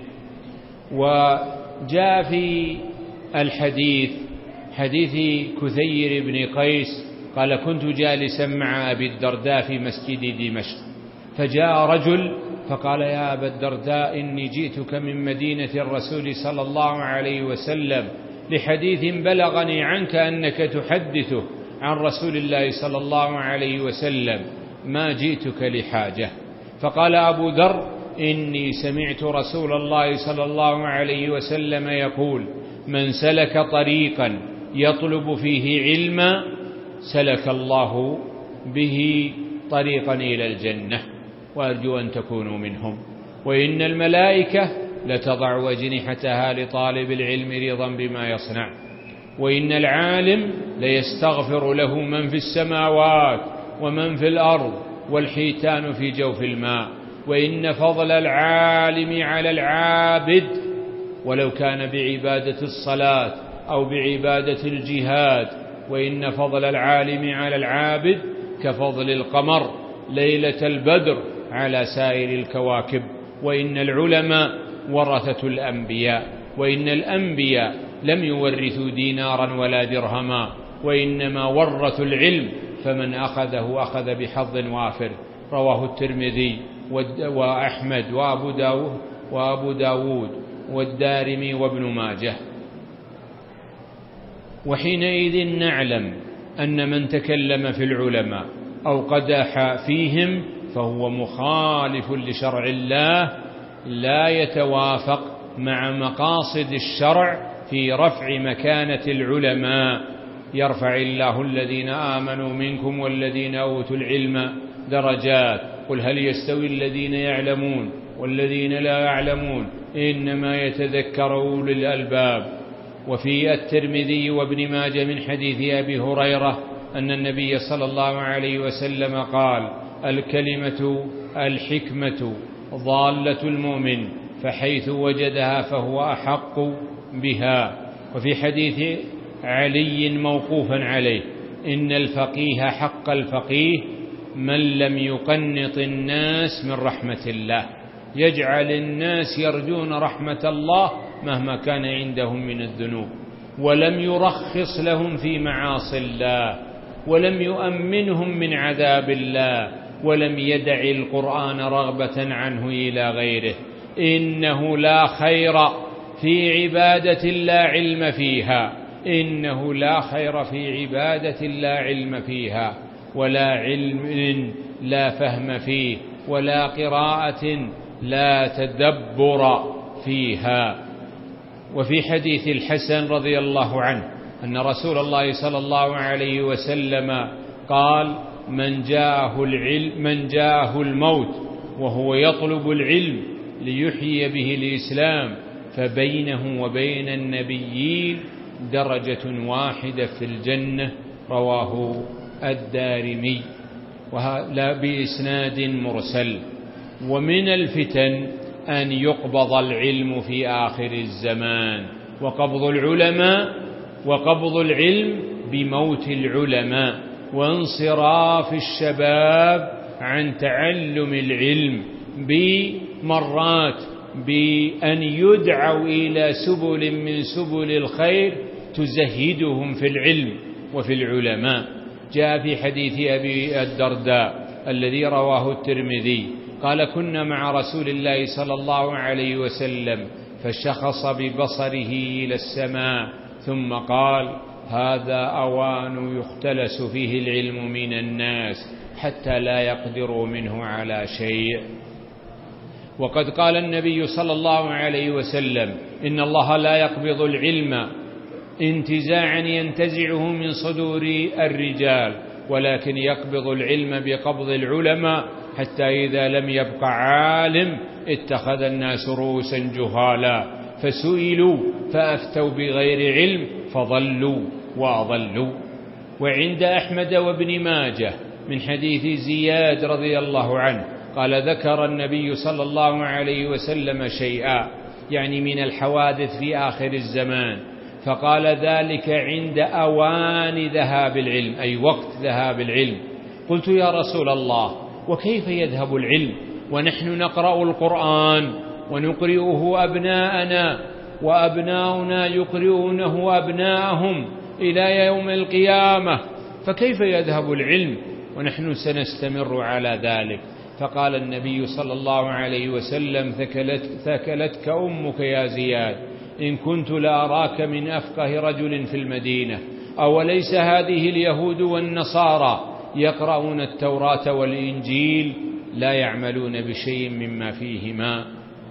وجاء في الحديث حديث كثير بن قيس قال: كنت جالسا مع أبي الدرداء في مسجد دمشق، فجاء رجل فقال: يا أبا الدرداء إني جئتك من مدينة الرسول صلى الله عليه وسلم لحديث بلغني عنك أنك تحدثه عن رسول الله صلى الله عليه وسلم، ما جئتك لحاجة. فقال أبو ذر: إني سمعت رسول الله صلى الله عليه وسلم يقول: من سلك طريقا يطلب فيه علما سلك الله به طريقا إلى الجنة، وأرجو أن تكونوا منهم. وإن الملائكة لتضع أجنحتها لطالب العلم رضا بما يصنع، وإن العالم ليستغفر له من في السماوات ومن في الأرض والحيتان في جوف الماء. وإن فضل العالم على العابد ولو كان بعبادة الصلاة أو بعبادة الجهاد، وإن فضل العالم على العابد كفضل القمر ليلة البدر على سائر الكواكب. وإن العلماء ورثة الأنبياء، وإن الأنبياء لم يورثوا دينارا ولا درهما، وإنما ورثوا العلم، فمن أخذه أخذ بحظ وافر. رواه الترمذي وأحمد وأبو داود, وأبو داود والدارمي وابن ماجه. وحينئذ نعلم أن من تكلم في العلماء أو قدح فيهم فهو مخالف لشرع الله، لا يتوافق مع مقاصد الشرع في رفع مكانة العلماء. يرفع الله الذين آمنوا منكم والذين أوتوا العلم درجات، قل هل يستوي الذين يعلمون والذين لا يعلمون إنما يتذكر أولو الألباب. وفي الترمذي وابن ماجه من حديث أبي هريرة أن النبي صلى الله عليه وسلم قال: الكلمة الحكمة ضالة المؤمن، فحيث وجدها فهو أحق بها. وفي حديث علي موقوفا عليه: إن الفقيه حق الفقيه من لم يقنط الناس من رحمة الله، يجعل الناس يرجون رحمة الله مهما كان عندهم من الذنوب، ولم يرخص لهم في معاصي الله، ولم يؤمنهم من عذاب الله، ولم يدع القرآن رغبة عنه إلى غيره. إنه لا خير في عبادة لا علم فيها، إنه لا خير في عبادة لا علم فيها، ولا علم لا فهم فيه، ولا قراءة لا تدبر فيها. وفي حديث الحسن رضي الله عنه أن رسول الله صلى الله عليه وسلم قال: من جاءه العلم من جاءه الموت وهو يطلب العلم ليحيي به الإسلام فبينه وبين النبيين درجة واحدة في الجنة. رواه الدارمي ولا بإسناد مرسل. ومن الفتن أن يقبض العلم في آخر الزمان، وقبض العلماء وقبض العلم بموت العلماء، وانصراف الشباب عن تعلم العلم بمرات بأن يدعوا إلى سبل من سبل الخير تزهدهم في العلم وفي العلماء. جاء في حديث أبي الدرداء الذي رواه الترمذي قال: كنا مع رسول الله صلى الله عليه وسلم فشخص ببصره إلى السماء ثم قال: هذا أوان يختلس فيه العلم من الناس حتى لا يقدروا منه على شيء. وقد قال النبي صلى الله عليه وسلم: إن الله لا يقبض العلم انتزاعا ينتزعه من صدور الرجال، ولكن يقبض العلم بقبض العلماء، حتى إذا لم يبق عالم اتخذ الناس رؤوسا جهالا فسئلوا فأفتوا بغير علم فضلوا وأضلوا. وعند أحمد وابن ماجه من حديث زياد رضي الله عنه قال: ذكر النبي صلى الله عليه وسلم شيئا، يعني من الحوادث في آخر الزمان، فقال: ذلك عند أوان ذهاب العلم، أي وقت ذهاب العلم. قلت: يا رسول الله، وكيف يذهب العلم ونحن نقرأ القرآن ونقرئه أبناءنا وأبناؤنا يقرئونه أبناءهم إلى يوم القيامة، فكيف يذهب العلم ونحن سنستمر على ذلك؟ فقال النبي صلى الله عليه وسلم: ثكلت ثكلتك أمك يا زياد، إن كنت لأراك من أفقه رجل في المدينة. أوليس هذه اليهود والنصارى يقرؤون التوراة والإنجيل لا يعملون بشيء مما فيهما؟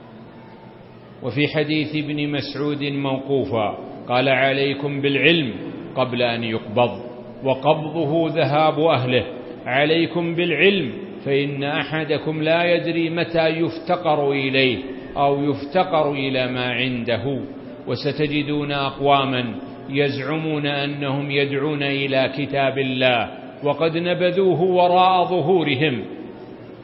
وفي حديث ابن مسعود موقوفا قال: عليكم بالعلم قبل أن يقبض، وقبضه ذهاب أهله. عليكم بالعلم فإن أحدكم لا يدري متى يفتقر إليه أو يفتقر إلى ما عنده. وستجدون أقواما يزعمون أنهم يدعون إلى كتاب الله وقد نبذوه وراء ظهورهم،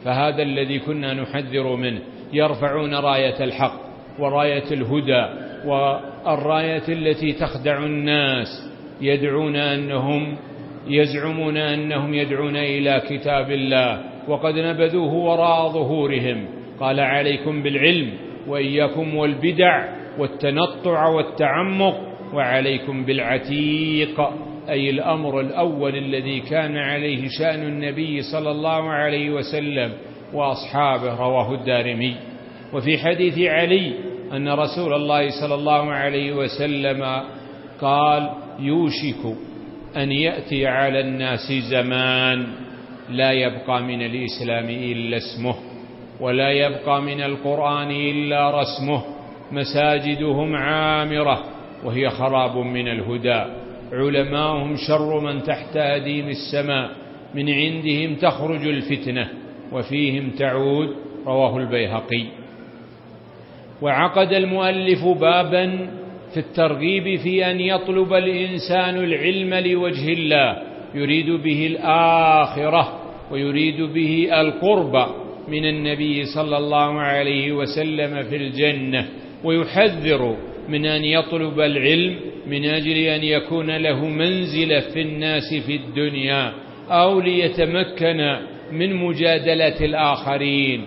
فهذا الذي كنا نحذر منه. يرفعون راية الحق وراية الهدى والراية التي تخدع الناس، يدعون أنهم يزعمون أنهم يدعون إلى كتاب الله وقد نبذوه وراء ظهورهم. قال عليكم بالعلم وإياكم والبدع والتنطع والتعمق، وعليكم بالعتيق، أي الأمر الأول الذي كان عليه شأن النبي صلى الله عليه وسلم وأصحابه. رواه الدارمي. وفي حديث علي أن رسول الله صلى الله عليه وسلم قال: يوشك أن يأتي على الناس زمان لا يبقى من الإسلام إلا اسمه ولا يبقى من القرآن إلا رسمه، مساجدهم عامرة وهي خراب من الهدى، علماؤهم شر من تحت أديم السماء، من عندهم تخرج الفتنة وفيهم تعود. رواه البيهقي. وعقد المؤلف بابا في الترغيب في أن يطلب الإنسان العلم لوجه الله، يريد به الآخرة ويريد به القرب من النبي صلى الله عليه وسلم في الجنة، ويحذر من أن يطلب العلم من أجل أن يكون له منزلة في الناس في الدنيا أو ليتمكن من مجادلة الآخرين.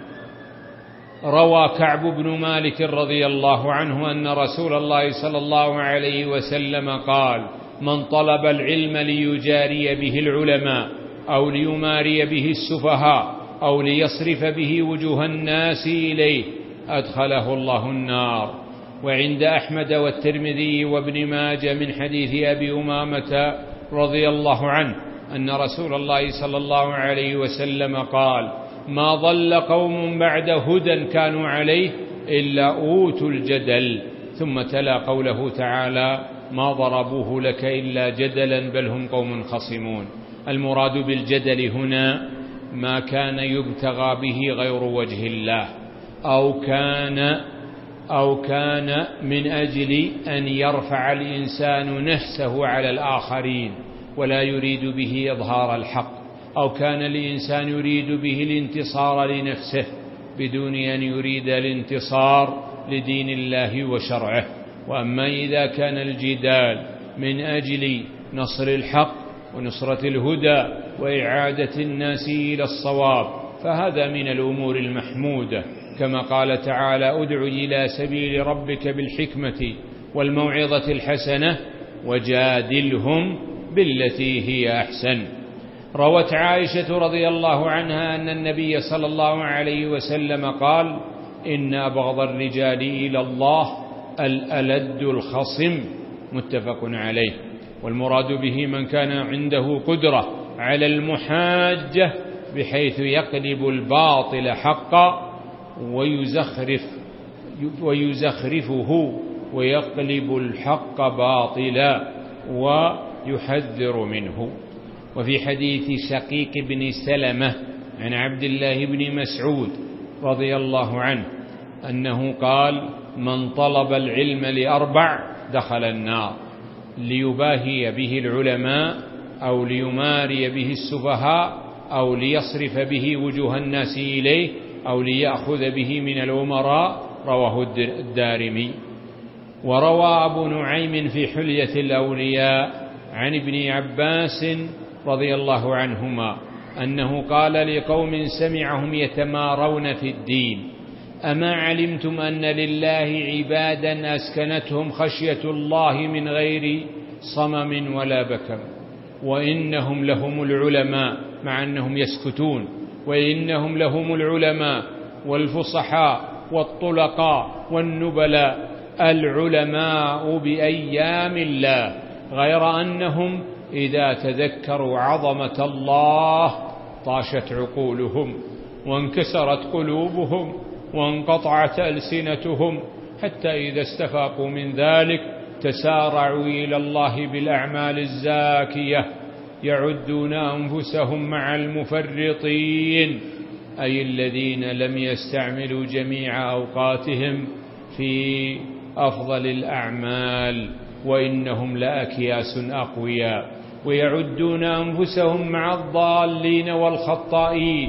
روى كعب بن مالك رضي الله عنه أن رسول الله صلى الله عليه وسلم قال: من طلب العلم ليجاري به العلماء أو ليماري به السفهاء أو ليصرف به وجوه الناس إليه أدخله الله النار. وعند أحمد والترمذي وابن ماجه من حديث أبي أمامة رضي الله عنه أن رسول الله صلى الله عليه وسلم قال: ما ضل قوم بعد هدى كانوا عليه إلا أوتوا الجدل. ثم تلا قوله تعالى: ما ضربوه لك إلا جدلا بل هم قوم خصمون. المراد بالجدل هنا ما كان يبتغى به غير وجه الله، أو كان أو كان من أجل أن يرفع الإنسان نفسه على الآخرين ولا يريد به إظهار الحق، أو كان الإنسان يريد به الانتصار لنفسه بدون أن يريد الانتصار لدين الله وشرعه. وأما إذا كان الجدال من أجل نصر الحق ونصرة الهدى وإعادة الناس إلى الصواب فهذا من الأمور المحمودة، كما قال تعالى: ادع إلى سبيل ربك بالحكمة والموعظة الحسنة وجادلهم بالتي هي أحسن. روت عائشة رضي الله عنها أن النبي صلى الله عليه وسلم قال: إن أبغض الرجال إلى الله الألد الخصم. متفق عليه. والمراد به من كان عنده قدرة على المحاجة بحيث يقلب الباطل حقا ويزخرف ويزخرفه ويقلب الحق باطلا ويحذر منه. وفي حديث شقيق بن سلمة عن عبد الله بن مسعود رضي الله عنه أنه قال: من طلب العلم لأربع دخل النار: ليباهي به العلماء أو ليماري به السفهاء أو ليصرف به وجوه الناس إليه أو ليأخذ به من الأمراء. رواه الدارمي. وروى أبو نعيم في حلية الأولياء عن ابن عباس رضي الله عنهما أنه قال لقوم سمعهم يتمارون في الدين: أما علمتم أن لله عبادا أسكنتهم خشية الله من غير صمم ولا بكم، وإنهم لهم العلماء، مع أنهم يسكتون، وإنهم لهم العلماء والفصحاء والطلقاء والنبلاء، العلماء بأيام الله، غير أنهم إذا تذكروا عظمة الله طاشت عقولهم وانكسرت قلوبهم وانقطعت ألسنتهم، حتى إذا استفاقوا من ذلك تسارعوا إلى الله بالأعمال الزاكية، يعدون أنفسهم مع المفرطين، أي الذين لم يستعملوا جميع أوقاتهم في أفضل الأعمال، وإنهم لأكياس أقوياء، ويعدون أنفسهم مع الضالين والخطائين،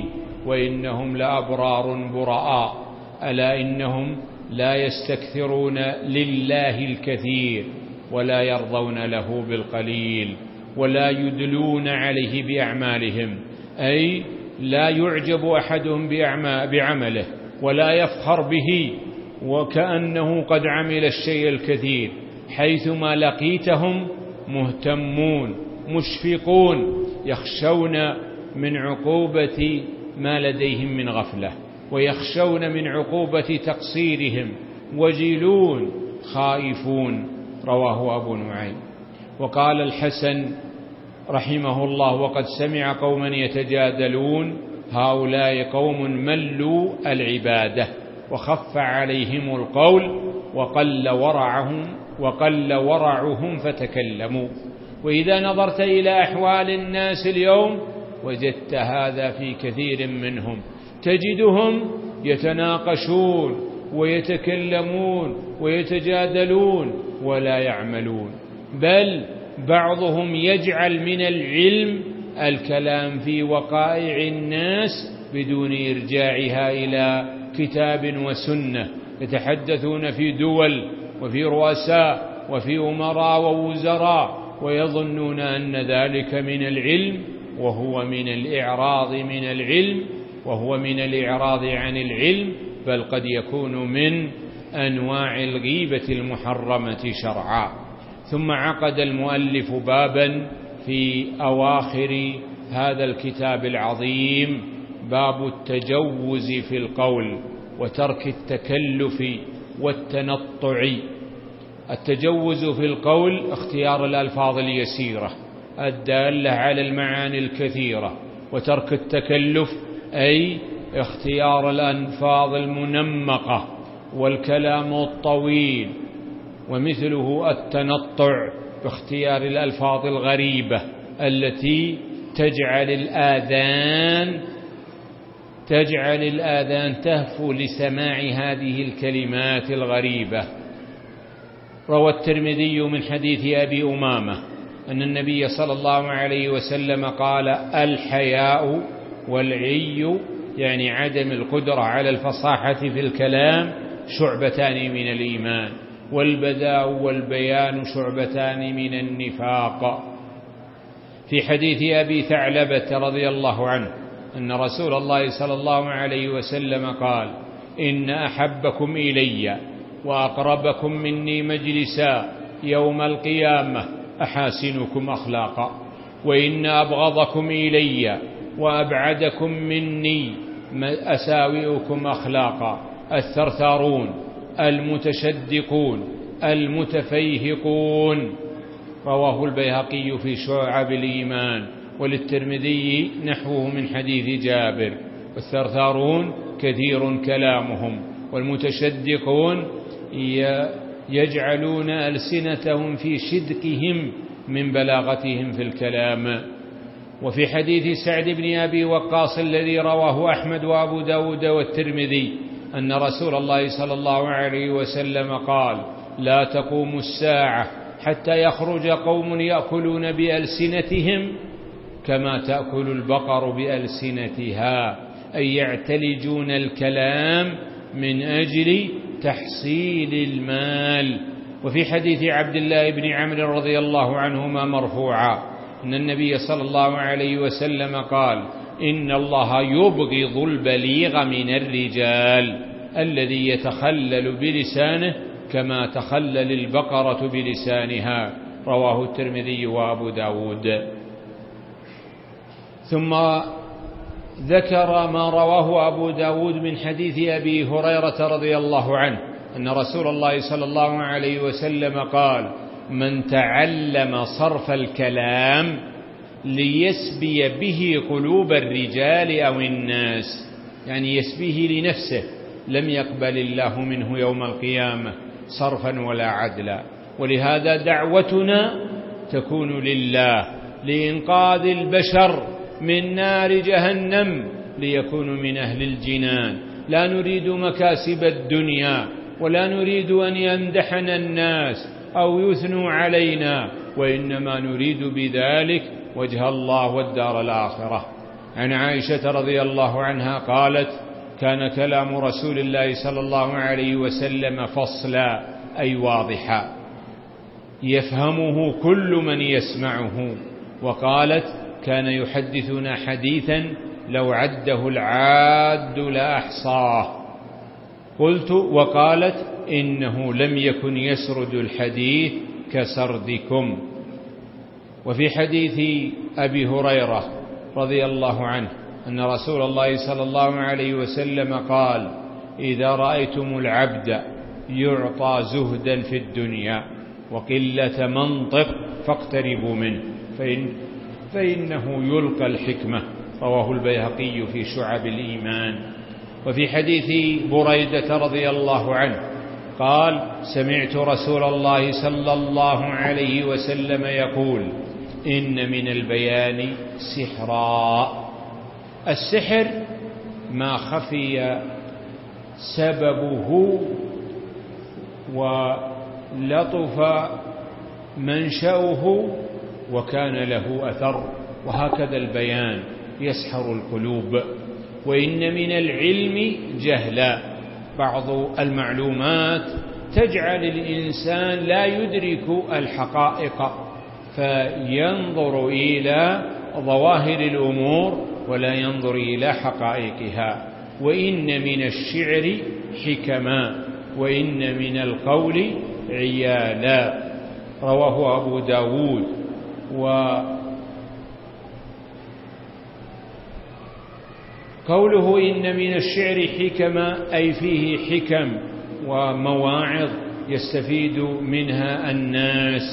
وإنهم لأبرار براء. ألا إنهم لا يستكثرون لله الكثير ولا يرضون له بالقليل ولا يدلون عليه بأعمالهم، أي لا يعجب أحدهم بعمله ولا يفخر به وكأنه قد عمل الشيء الكثير، حيثما لقيتهم مهتمون مشفقون يخشون من عقوبة ما لديهم من غفلة، ويخشون من عقوبة تقصيرهم، وجلون خائفون. رواه أبو نعيم. وقال الحسن رحمه الله: وقد سمع قوما يتجادلون هؤلاء قوم ملوا العبادة وخف عليهم القول وقل ورعهم وقل ورعهم فتكلموا. وإذا نظرت إلى أحوال الناس اليوم وجدت هذا في كثير منهم، تجدهم يتناقشون ويتكلمون ويتجادلون ولا يعملون، بل بعضهم يجعل من العلم الكلام في وقائع الناس بدون إرجاعها إلى كتاب وسنة. يتحدثون في دول وفي رؤساء وفي أمراء ووزراء ويظنون أن ذلك من العلم، وهو من الإعراض من العلم وهو من الإعراض عن العلم، بل قد يكون من أنواع الغيبة المحرمة شرعا. ثم عقد المؤلف بابا في أواخر هذا الكتاب العظيم، باب التجوز في القول وترك التكلف والتنطع. التجوز في القول اختيار الألفاظ اليسيرة الدالة على المعاني الكثيرة، وترك التكلف أي اختيار الألفاظ المنمقة والكلام الطويل، ومثله التنطع باختيار الألفاظ الغريبة التي تجعل الآذان تجعل الآذان تهفو لسماع هذه الكلمات الغريبة. روى الترمذي من حديث أبي أمامة أن النبي صلى الله عليه وسلم قال: الحياء والعي، يعني عدم القدرة على الفصاحة في الكلام، شعبتان من الإيمان، والبذاء والبيان شعبتان من النفاق. في حديث أبي ثعلبة رضي الله عنه أن رسول الله صلى الله عليه وسلم قال: إن أحبكم إلي وأقربكم مني مجلسا يوم القيامة أحاسنكم أخلاقا، وإن أبغضكم إلي وأبعدكم مني أساوئكم أخلاقا، الثرثارون المتشدقون المتفيهقون. رواه البيهقي في شعب الإيمان، وللترمذي نحوه من حديث جابر. والثرثارون كثير كلامهم، والمتشدقون يجعلون ألسنتهم في شدقهم من بلاغتهم في الكلام. وفي حديث سعد بن أبي وقاص الذي رواه أحمد وأبو داود والترمذي أن رسول الله صلى الله عليه وسلم قال: لا تقوم الساعة حتى يخرج قوم يأكلون بألسنتهم كما تأكل البقر بألسنتها، أي يعتلجون الكلام من أجل تحصيل المال. وفي حديث عبد الله بن عمرو رضي الله عنهما مرفوعا أن النبي صلى الله عليه وسلم قال: إن الله يبغض البليغ من الرجال الذي يتخلل بلسانه كما تخلل البقرة بلسانها. رواه الترمذي وأبو داود. ثم ذكر ما رواه أبو داود من حديث أبي هريرة رضي الله عنه أن رسول الله صلى الله عليه وسلم قال: من تعلم صرف الكلام ليسبي به قلوب الرجال أو الناس، يعني يسبيه لنفسه، لم يقبل الله منه يوم القيامة صرفا ولا عدلا. ولهذا دعوتنا تكون لله لإنقاذ البشر من نار جهنم ليكونوا من أهل الجنان. لا نريد مكاسب الدنيا، ولا نريد أن يمدحنا الناس أو يثنوا علينا، وإنما نريد بذلك وجه الله والدار الآخرة. عن عائشة رضي الله عنها قالت: كان كلام رسول الله صلى الله عليه وسلم فصلا أي واضحا يفهمه كل من يسمعه. وقالت: كان يحدثنا حديثا لو عده العاد لأحصاه. قلت: وقالت: إنه لم يكن يسرد الحديث كسردكم. وفي حديث أبي هريرة رضي الله عنه أن رسول الله صلى الله عليه وسلم قال: إذا رأيتم العبد يعطى زهدا في الدنيا وقلة منطق فاقتربوا منه فإن فإنه يلقى الحكمة. رواه البيهقي في شعب الإيمان. وفي حديث بريدة رضي الله عنه قال: سمعت رسول الله صلى الله عليه وسلم يقول: إن من البيان سحرا. السحر ما خفي سببه ولطف منشأه وكان له أثر، وهكذا البيان يسحر القلوب. وإن من العلم جهلا، بعض المعلومات تجعل الإنسان لا يدرك الحقائق فينظر إلى ظواهر الأمور ولا ينظر إلى حقائقها. وإن من الشعر حكما وإن من القول عيالا. رواه أبو داود. وقوله إن من الشعر حكما أي فيه حكم ومواعظ يستفيد منها الناس.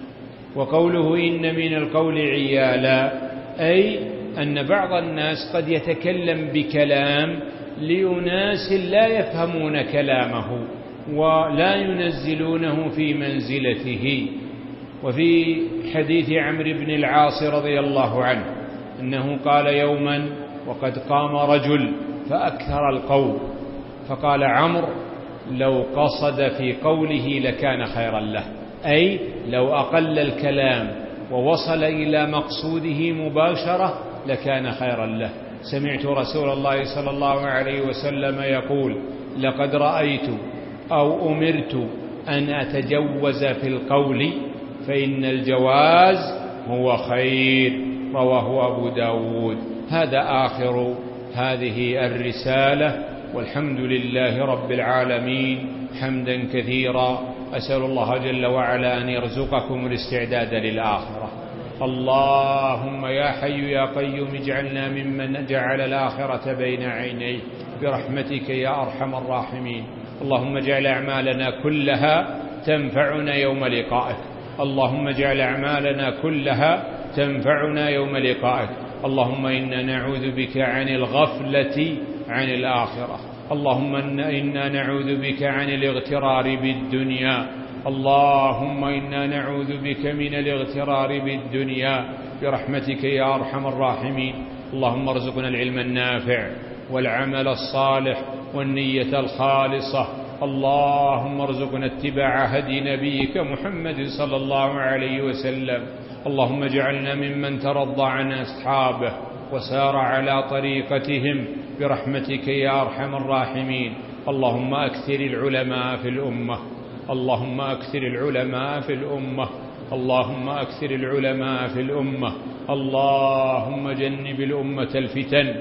وقوله إن من القول عيالا أي أن بعض الناس قد يتكلم بكلام لأناس لا يفهمون كلامه ولا ينزلونه في منزلته. وفي حديث عمرو بن العاص رضي الله عنه أنه قال يوما وقد قام رجل فأكثر القول، فقال عمرو: لو قصد في قوله لكان خيرا له، أي لو أقل الكلام ووصل إلى مقصوده مباشرة لكان خيرا له. سمعت رسول الله صلى الله عليه وسلم يقول: لقد رأيت أو أمرت أن أتجوز في القول فإن الجواز هو خير. رواه أبو داود. هذا آخر هذه الرسالة، والحمد لله رب العالمين حمدا كثيرا. أسأل الله جل وعلا أن يرزقكم الاستعداد للآخرة. اللهم يا حي يا قيوم اجعلنا ممن جعل الآخرة بين عينيه برحمتك يا أرحم الراحمين. اللهم اجعل أعمالنا كلها تنفعنا يوم لقائك. اللهم اجعل أعمالنا كلها تنفعنا يوم لقائك. اللهم إنا نعوذ بك عن الغفلة عن الآخرة. اللهم إنا نعوذ بك عن الاغترار بالدنيا. اللهم إنا نعوذ بك من الاغترار بالدنيا برحمتك يا أرحم الراحمين. اللهم ارزقنا العلم النافع والعمل الصالح والنية الخالصة. اللهم ارزقنا اتباع هدي نبيك محمد صلى الله عليه وسلم. اللهم اجعلنا ممن ترضى عن أصحابه وسار على طريقتهم برحمتك يا أرحم الراحمين. اللهم أكثر العلماء في الأمة. اللهم أكثر العلماء في الأمة. اللهم أكثر العلماء في الأمة. اللهم جنب الأمة الفتن.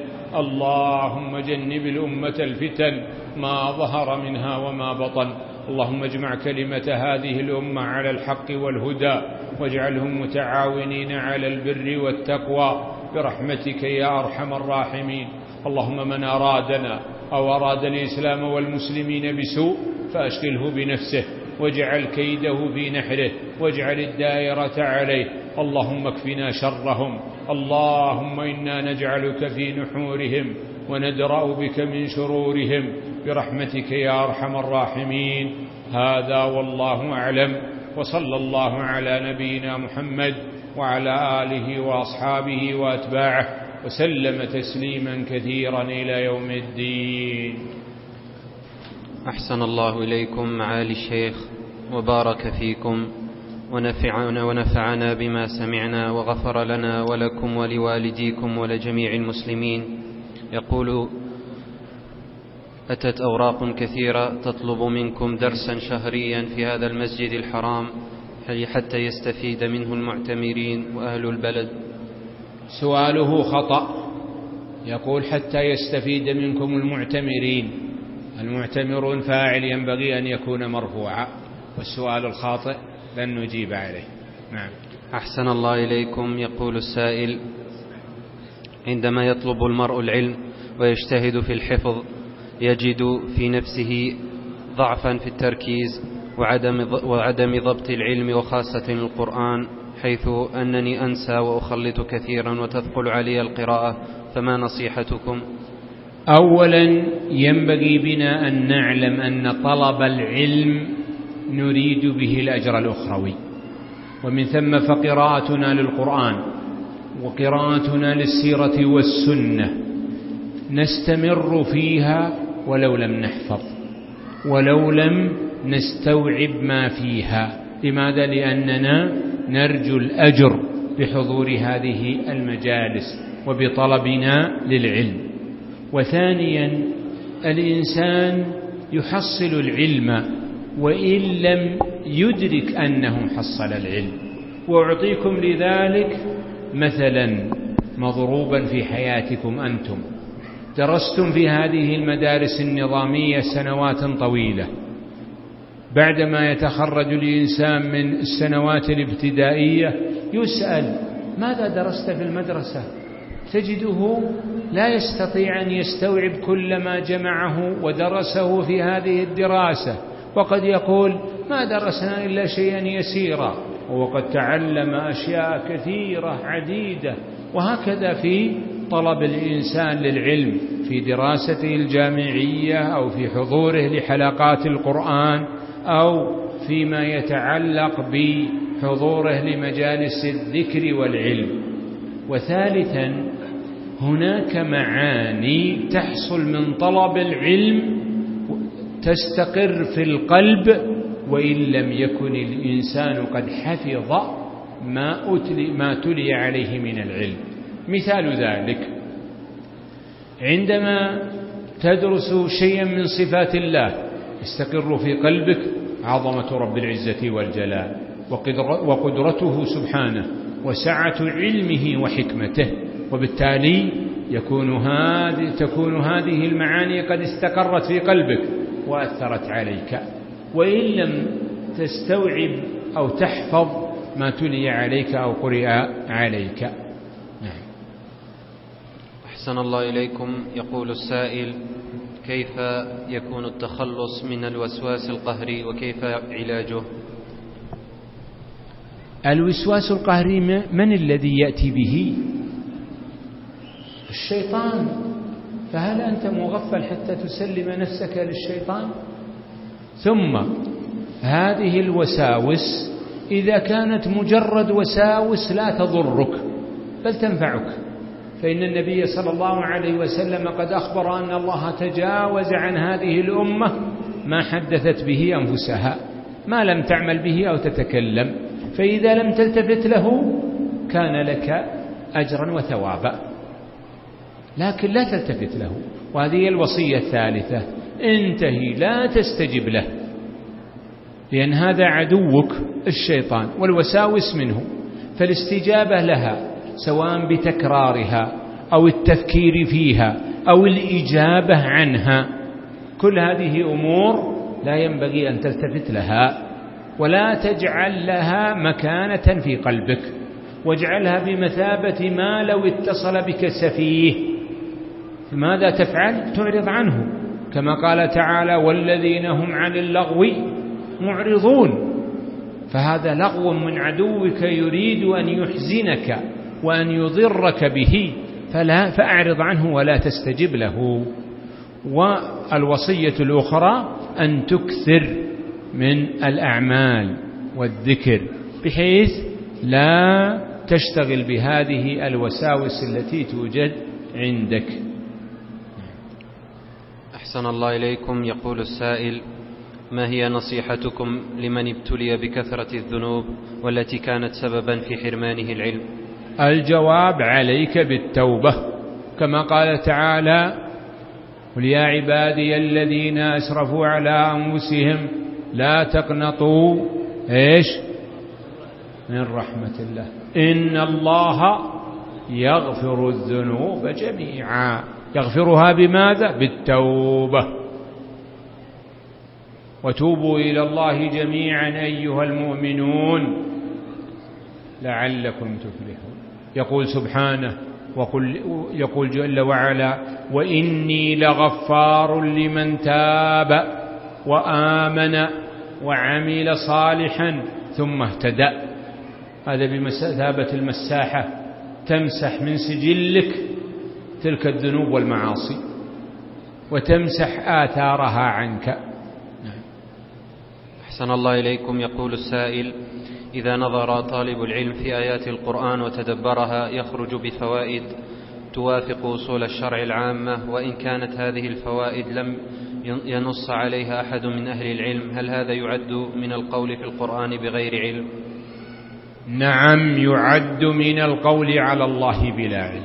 اللهم جنب الأمة الفتن ما ظهر منها وما بطن. اللهم اجمع كلمة هذه الأمة على الحق والهدى واجعلهم متعاونين على البر والتقوى برحمتك يا أرحم الراحمين. اللهم من أرادنا أو أراد الإسلام والمسلمين بسوء فأشغله بنفسه واجعل كيده في نحره واجعل الدائرة عليه. اللهم اكفنا شرهم. اللهم إنا نجعلك في نحورهم وندرأ بك من شرورهم برحمتك يا أرحم الراحمين. هذا والله أعلم، وصلى الله على نبينا محمد وعلى آله وأصحابه وأتباعه وسلم تسليما كثيرا إلى يوم الدين. أحسن الله إليكم معالي الشيخ وبارك فيكم. ونفعنا, ونفعنا بما سمعنا وغفر لنا ولكم ولوالديكم ولجميع المسلمين. يقول: أتت أوراق كثيرة تطلب منكم درسا شهريا في هذا المسجد الحرام حتى يستفيد منه المعتمرين وأهل البلد. سؤاله خطأ، يقول حتى يستفيد منكم المعتمرين. المعتمرون فاعل ينبغي أن يكون مرفوعا، والسؤال الخاطئ لن نجيب عليه. نعم. أحسن الله إليكم. يقول السائل: عندما يطلب المرء العلم ويجتهد في الحفظ يجد في نفسه ضعفا في التركيز وعدم وعدم ضبط العلم وخاصة القرآن، حيث أنني أنسى وأخلط كثيرا وتثقل علي القراءة، فما نصيحتكم؟ أولا ينبغي بنا أن نعلم أن طلب العلم نريد به الأجر الأخروي، ومن ثم فقراءتنا للقرآن وقراءتنا للسيرة والسنة نستمر فيها ولو لم نحفظ ولو لم نستوعب ما فيها. لماذا؟ لأننا نرجو الأجر بحضور هذه المجالس وبطلبنا للعلم. وثانيا الإنسان يحصل العلم وإن لم يدرك أنه حصل العلم. وأعطيكم لذلك مثلا مضروبا في حياتكم أنتم. درستم في هذه المدارس النظامية سنوات طويلة، بعدما يتخرج الإنسان من السنوات الابتدائية يسأل: ماذا درست في المدرسة؟ تجده لا يستطيع أن يستوعب كل ما جمعه ودرسه في هذه الدراسة، وقد يقول: ما درسنا إلا شيئا يسيرا، وقد تعلم أشياء كثيرة عديدة. وهكذا في طلب الإنسان للعلم في دراسته الجامعية أو في حضوره لحلقات القرآن أو فيما يتعلق بحضوره لمجالس الذكر والعلم. وثالثا هناك معاني تحصل من طلب العلم تستقر في القلب وإن لم يكن الإنسان قد حفظ ما أتلي, ما تلي عليه من العلم. مثال ذلك: عندما تدرس شيئا من صفات الله يستقر في قلبك عظمة رب العزة والجلال وقدرته سبحانه وسعة علمه وحكمته، وبالتالي يكون هذه تكون هذه المعاني قد استقرت في قلبك وأثرت عليك. وإن لم تستوعب أو تحفظ ما تلي عليك أو قرئ عليك. نعم. أحسن الله إليكم. يقول السائل: كيف يكون التخلص من الوسواس القهري وكيف علاجه؟ الوسواس القهري من الذي يأتي به؟ الشيطان. فهل أنت مغفل حتى تسلم نفسك للشيطان؟ ثم هذه الوساوس إذا كانت مجرد وساوس لا تضرك بل تنفعك، فإن النبي صلى الله عليه وسلم قد أخبر أن الله تجاوز عن هذه الأمة ما حدثت به أنفسها ما لم تعمل به أو تتكلم، فإذا لم تلتفت له كان لك أجرا وثوابا، لكن لا تلتفت له. وهذه الوصية الثالثة: انتهي، لا تستجب له، لأن هذا عدوك الشيطان والوساوس منه، فالاستجابة لها سواء بتكرارها أو التفكير فيها أو الإجابة عنها، كل هذه أمور لا ينبغي أن تلتفت لها ولا تجعل لها مكانة في قلبك، واجعلها بمثابة ما لو اتصل بك سفيه. ماذا تفعل؟ تعرض عنه، كما قال تعالى: والذين هم عن اللغو معرضون. فهذا لغو من عدوك يريد أن يحزنك وأن يضرك به، فلا فأعرض عنه ولا تستجب له. والوصية الأخرى أن تكثر من الأعمال والذكر بحيث لا تشتغل بهذه الوساوس التي توجد عندك. أحسن الله إليكم. يقول السائل: ما هي نصيحتكم لمن ابتلي بكثرة الذنوب والتي كانت سببا في حرمانه العلم؟ الجواب: عليك بالتوبة، كما قال تعالى: قل يا عبادي الذين أسرفوا على أنفسهم لا تقنطوا إيش من رحمة الله إن الله يغفر الذنوب جميعا. يغفرها بماذا؟ بالتوبة. وتوبوا إلى الله جميعا أيها المؤمنون لعلكم تفلحون. يقول سبحانه وقل يقول جل وعلا: وإني لغفار لمن تاب وآمن وعمل صالحا ثم اهتدى. هذا بمثابة المساحة تمسح من سجلك تلك الذنوب والمعاصي وتمسح آثارها عنك. أحسن الله إليكم. يقول السائل: إذا نظر طالب العلم في آيات القرآن وتدبرها يخرج بفوائد توافق أصول الشرع العامة، وإن كانت هذه الفوائد لم ينص عليها أحد من أهل العلم، هل هذا يعد من القول في القرآن بغير علم؟ نعم، يعد من القول على الله بلا علم.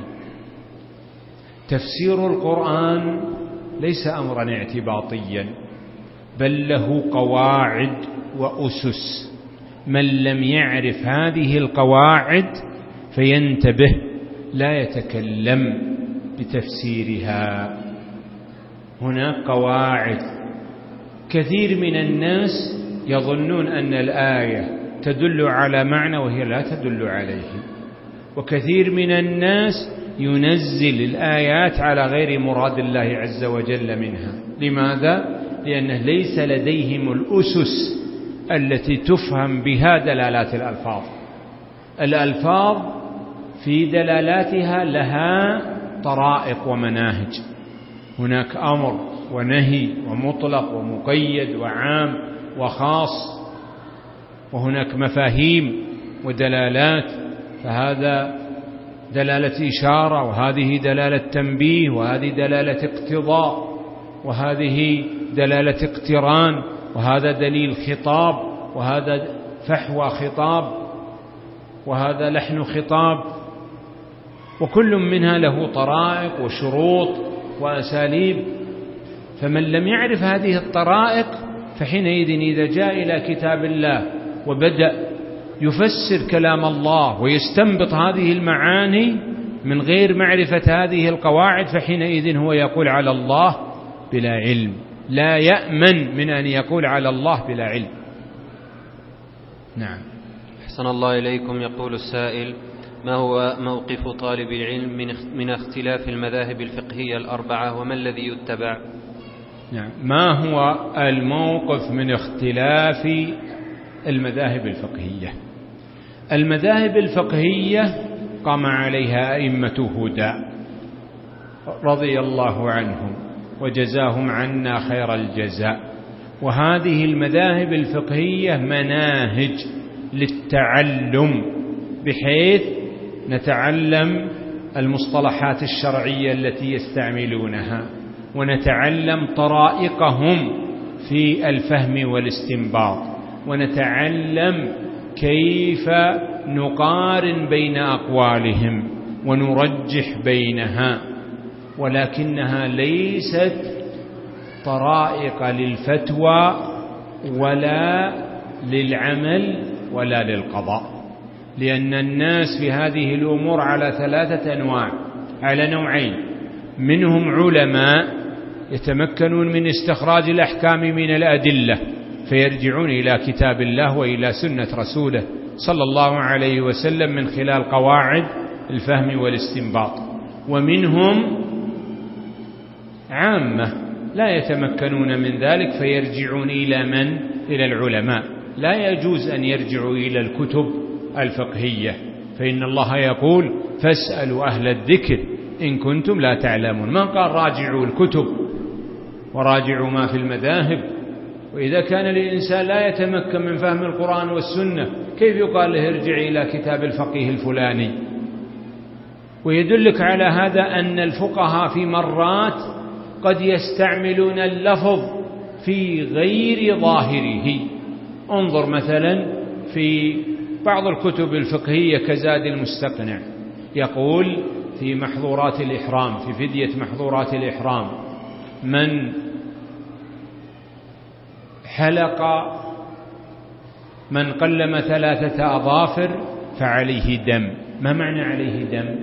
تفسير القرآن ليس أمرا اعتباطيا، بل له قواعد وأسس. من لم يعرف هذه القواعد فينتبه لا يتكلم بتفسيرها. هناك قواعد. كثير من الناس يظنون أن الآية تدل على معنى وهي لا تدل عليه، وكثير من الناس ينزل الآيات على غير مراد الله عز وجل منها. لماذا؟ لأنه ليس لديهم الأسس التي تفهم بها دلالات الألفاظ. الألفاظ في دلالاتها لها طرائق ومناهج. هناك أمر ونهي ومطلق ومقيد وعام وخاص، وهناك مفاهيم ودلالات، فهذا دلالة إشارة، وهذه دلالة تنبيه، وهذه دلالة اقتضاء، وهذه دلالة اقتران، وهذا دليل خطاب، وهذا فحوى خطاب، وهذا لحن خطاب، وكل منها له طرائق وشروط وأساليب. فمن لم يعرف هذه الطرائق فحينئذ إذا جاء إلى كتاب الله وبدأ يفسر كلام الله ويستنبط هذه المعاني من غير معرفة هذه القواعد فحينئذ هو يقول على الله بلا علم. لا يأمن من أن يقول على الله بلا علم. نعم. أحسن الله إليكم. يقول السائل: ما هو موقف طالب العلم من اختلاف المذاهب الفقهية الأربعة، وما الذي يتبع؟ نعم. ما هو الموقف من اختلاف المذاهب الفقهية؟ المذاهب الفقهية قام عليها أئمة هدى رضي الله عنهم وجزاهم عنا خير الجزاء. وهذه المذاهب الفقهية مناهج للتعلم، بحيث نتعلم المصطلحات الشرعية التي يستعملونها، ونتعلم طرائقهم في الفهم والاستنباط، ونتعلم كيف نقارن بين أقوالهم ونرجح بينها. ولكنها ليست طرائق للفتوى ولا للعمل ولا للقضاء، لأن الناس في هذه الأمور على ثلاثة أنواع، على نوعين: منهم علماء يتمكنون من استخراج الأحكام من الأدلة فيرجعون إلى كتاب الله وإلى سنة رسوله صلى الله عليه وسلم من خلال قواعد الفهم والاستنباط. ومنهم عامة لا يتمكنون من ذلك فيرجعون إلى من؟ إلى العلماء. لا يجوز أن يرجعوا إلى الكتب الفقهية، فإن الله يقول: فاسألوا أهل الذكر إن كنتم لا تعلمون. ما قال راجعوا الكتب وراجعوا ما في المذاهب. وإذا كان الإنسان لا يتمكن من فهم القرآن والسنة كيف يقال له ارجع إلى كتاب الفقيه الفلاني؟ ويدلك على هذا أن الفقهاء في مرات قد يستعملون اللفظ في غير ظاهره. انظر مثلا في بعض الكتب الفقهية كزاد المستقنع، يقول في محظورات الإحرام، في فدية محظورات الإحرام: من حلق من قلم ثلاثة أظافر فعليه دم. ما معنى عليه دم؟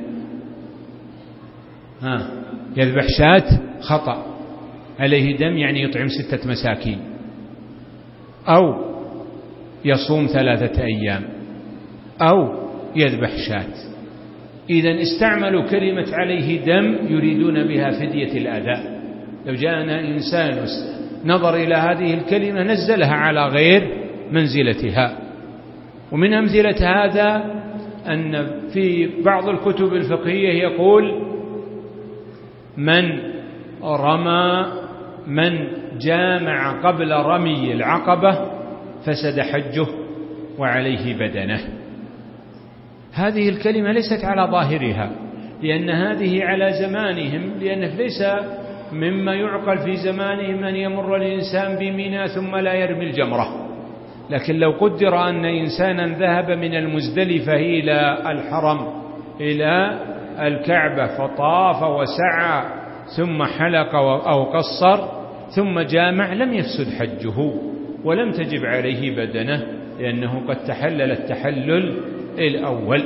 ها يذبح شاة؟ خطأ. عليه دم يعني يطعم ستة مساكين أو يصوم ثلاثة أيام أو يذبح شاة. إذن استعملوا كلمة عليه دم يريدون بها فدية الأداء. لو جاءنا إنسان نظر إلى هذه الكلمة نزلها على غير منزلتها. ومن أمثلة هذا أن في بعض الكتب الفقهية يقول: من رمى من جامع قبل رمي العقبة فسد حجه وعليه بدنه. هذه الكلمة ليست على ظاهرها، لأن هذه على زمانهم، لأنه ليس مما يعقل في زمانهم أن يمر الإنسان بمنى ثم لا يرمي الجمرة. لكن لو قدر أن إنسانا ذهب من المزدلفة إلى الحرم إلى الكعبة فطاف وسعى ثم حلق أو قصر ثم جامع لم يفسد حجه ولم تجب عليه بدنه، لأنه قد تحلل التحلل الأول.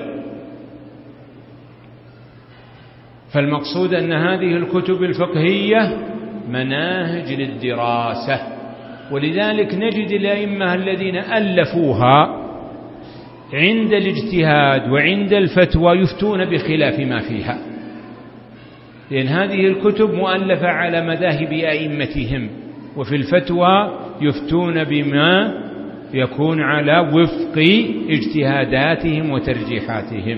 فالمقصود أن هذه الكتب الفقهية مناهج للدراسة، ولذلك نجد الأئمة الذين ألفوها عند الاجتهاد وعند الفتوى يفتون بخلاف ما فيها، لأن هذه الكتب مؤلفة على مذاهب أئمتهم، وفي الفتوى يفتون بما يكون على وفق اجتهاداتهم وترجيحاتهم.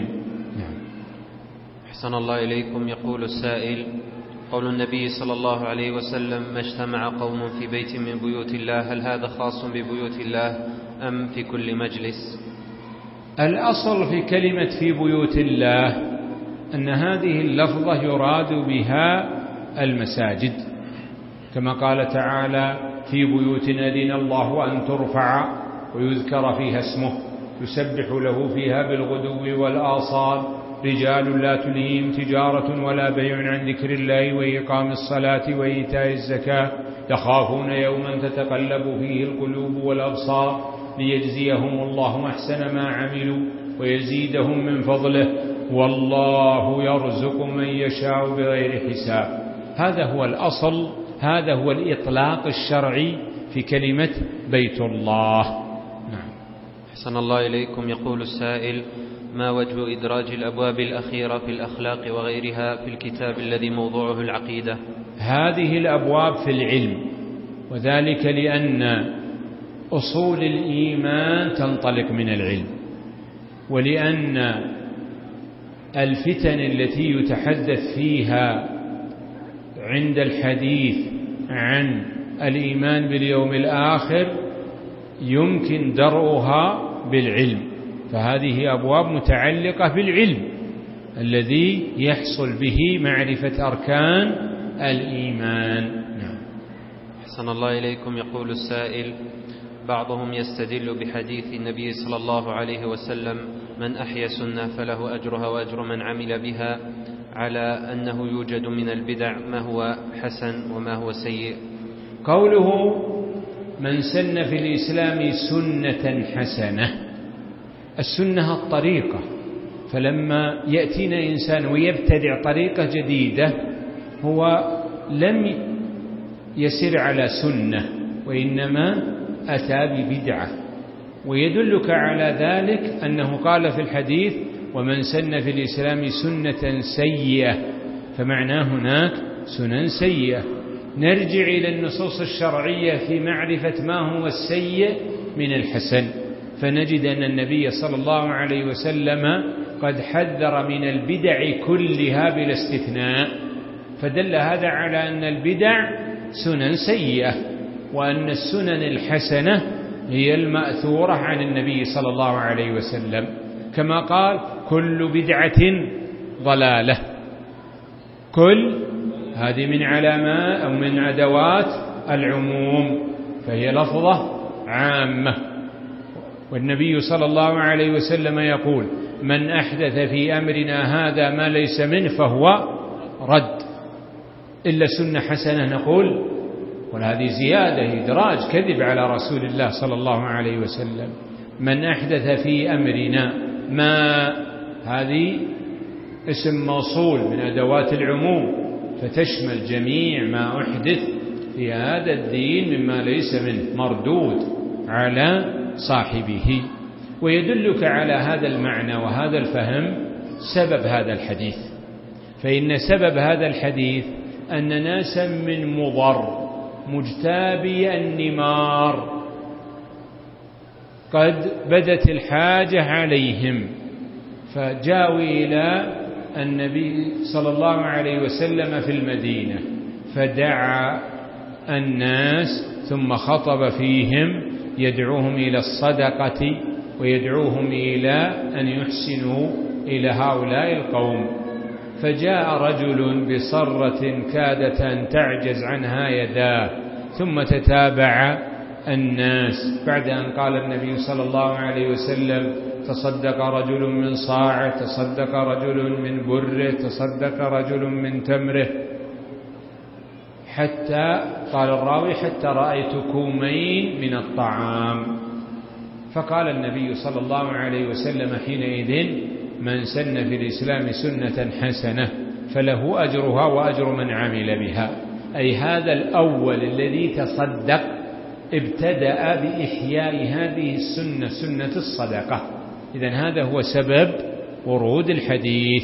أحسن الله إليكم. يقول السائل: قول النبي صلى الله عليه وسلم: ما اجتمع قوم في بيت من بيوت الله، هل هذا خاص ببيوت الله أم في كل مجلس؟ الأصل في كلمة في بيوت الله أن هذه اللفظة يراد بها المساجد، كما قال تعالى: في بيوت أذن الله أن ترفع ويذكر فيها اسمه يسبح له فيها بالغدو والآصال رجال لا تلهيهم تجارة ولا بيع عن ذكر الله وإقام الصلاة وإيتاء الزكاة يخافون يوما تتقلب فيه القلوب والأبصار ليجزيهم الله أحسن ما عملوا ويزيدهم من فضله والله يرزق من يشاء بغير حساب. هذا هو الأصل، هذا هو الإطلاق الشرعي في كلمة بيت الله. نعم. أحسن الله إليكم. يقول السائل: ما وجه إدراج الأبواب الأخيرة في الأخلاق وغيرها في الكتاب الذي موضوعه العقيدة؟ هذه الأبواب في العلم، وذلك لأن أصول الإيمان تنطلق من العلم، ولأن الفتن التي يتحدث فيها عند الحديث عن الإيمان باليوم الآخر يمكن درءها بالعلم، فهذه أبواب متعلقة بالعلم الذي يحصل به معرفة أركان الإيمان. نعم. أحسن الله إليكم. يقول السائل: بعضهم يستدل بحديث النبي صلى الله عليه وسلم: من أحيا سنة فله أجرها وأجر من عمل بها، على أنه يوجد من البدع ما هو حسن وما هو سيء. قوله من سن في الإسلام سنة حسنة، السنة الطريقة، فلما يأتينا إنسان ويبتدع طريقة جديدة هو لم يسر على سنة وإنما أتى ببدعة، ويدلك على ذلك أنه قال في الحديث: ومن سن في الإسلام سنة سيئة، فمعناه هناك سنن سيئة. نرجع إلى النصوص الشرعية في معرفة ما هو السيء من الحسن، فنجد أن النبي صلى الله عليه وسلم قد حذر من البدع كلها بلا استثناء، فدل هذا على أن البدع سنن سيئة، وأن السنن الحسنة هي المأثورة عن النبي صلى الله عليه وسلم، كما قال: كل بدعة ضلالة. كل هذه من علامات أو من أدوات العموم، فهي لفظة عامة. والنبي صلى الله عليه وسلم يقول: من أحدث في أمرنا هذا ما ليس منه فهو رد، إلا سنة حسنة نقول وهذه زيادة إدراج كذب على رسول الله صلى الله عليه وسلم. من أحدث في أمرنا، ما هذه اسم موصول من أدوات العموم، فتشمل جميع ما أحدث في هذا الدين مما ليس منه، مردود على صاحبه. ويدلك على هذا المعنى وهذا الفهم سبب هذا الحديث، فإن سبب هذا الحديث أن ناسا من مضر مجتابي النمار قد بدت الحاجة عليهم، فجاءوا إلى النبي صلى الله عليه وسلم في المدينة، فدعا الناس ثم خطب فيهم يدعوهم إلى الصدقة ويدعوهم إلى أن يحسنوا إلى هؤلاء القوم. فجاء رجل بصرة كادت أن تعجز عنها يداه، ثم تتابع الناس بعد أن قال النبي صلى الله عليه وسلم: تصدق رجل من صاعه، تصدق رجل من بره، تصدق رجل من تمره، حتى قال الراوي: حتى رأيت كومين من الطعام. فقال النبي صلى الله عليه وسلم حينئذ: من سن في الإسلام سنة حسنة فله أجرها وأجر من عمل بها. أي هذا الأول الذي تصدق ابتدأ بإحياء هذه السنة، سنة الصدقة. إذن هذا هو سبب ورود الحديث.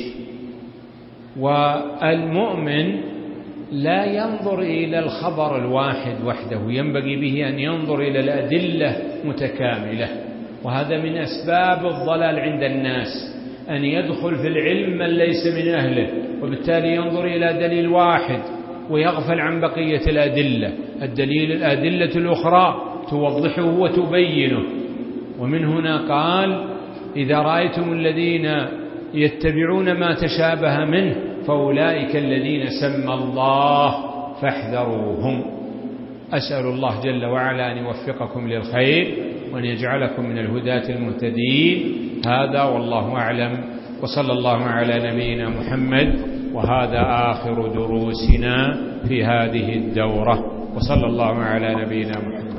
والمؤمن لا ينظر إلى الخبر الواحد وحده، ينبغي به أن ينظر إلى الأدلة متكاملة. وهذا من أسباب الضلال عند الناس، أن يدخل في العلم من ليس من أهله، وبالتالي ينظر إلى دليل واحد ويغفل عن بقية الأدلة. الدليل الأدلة الأخرى توضحه وتبينه. ومن هنا قال: إذا رأيتم الذين يتبعون ما تشابه منه فأولئك الذين سمى الله فاحذروهم. أسأل الله جل وعلا أن يوفقكم للخير وأن يجعلكم من الهداة المهتدين. هذا والله أعلم، وصلى الله على نبينا محمد. وهذا آخر دروسنا في هذه الدورة، وصلى الله على نبينا محمد.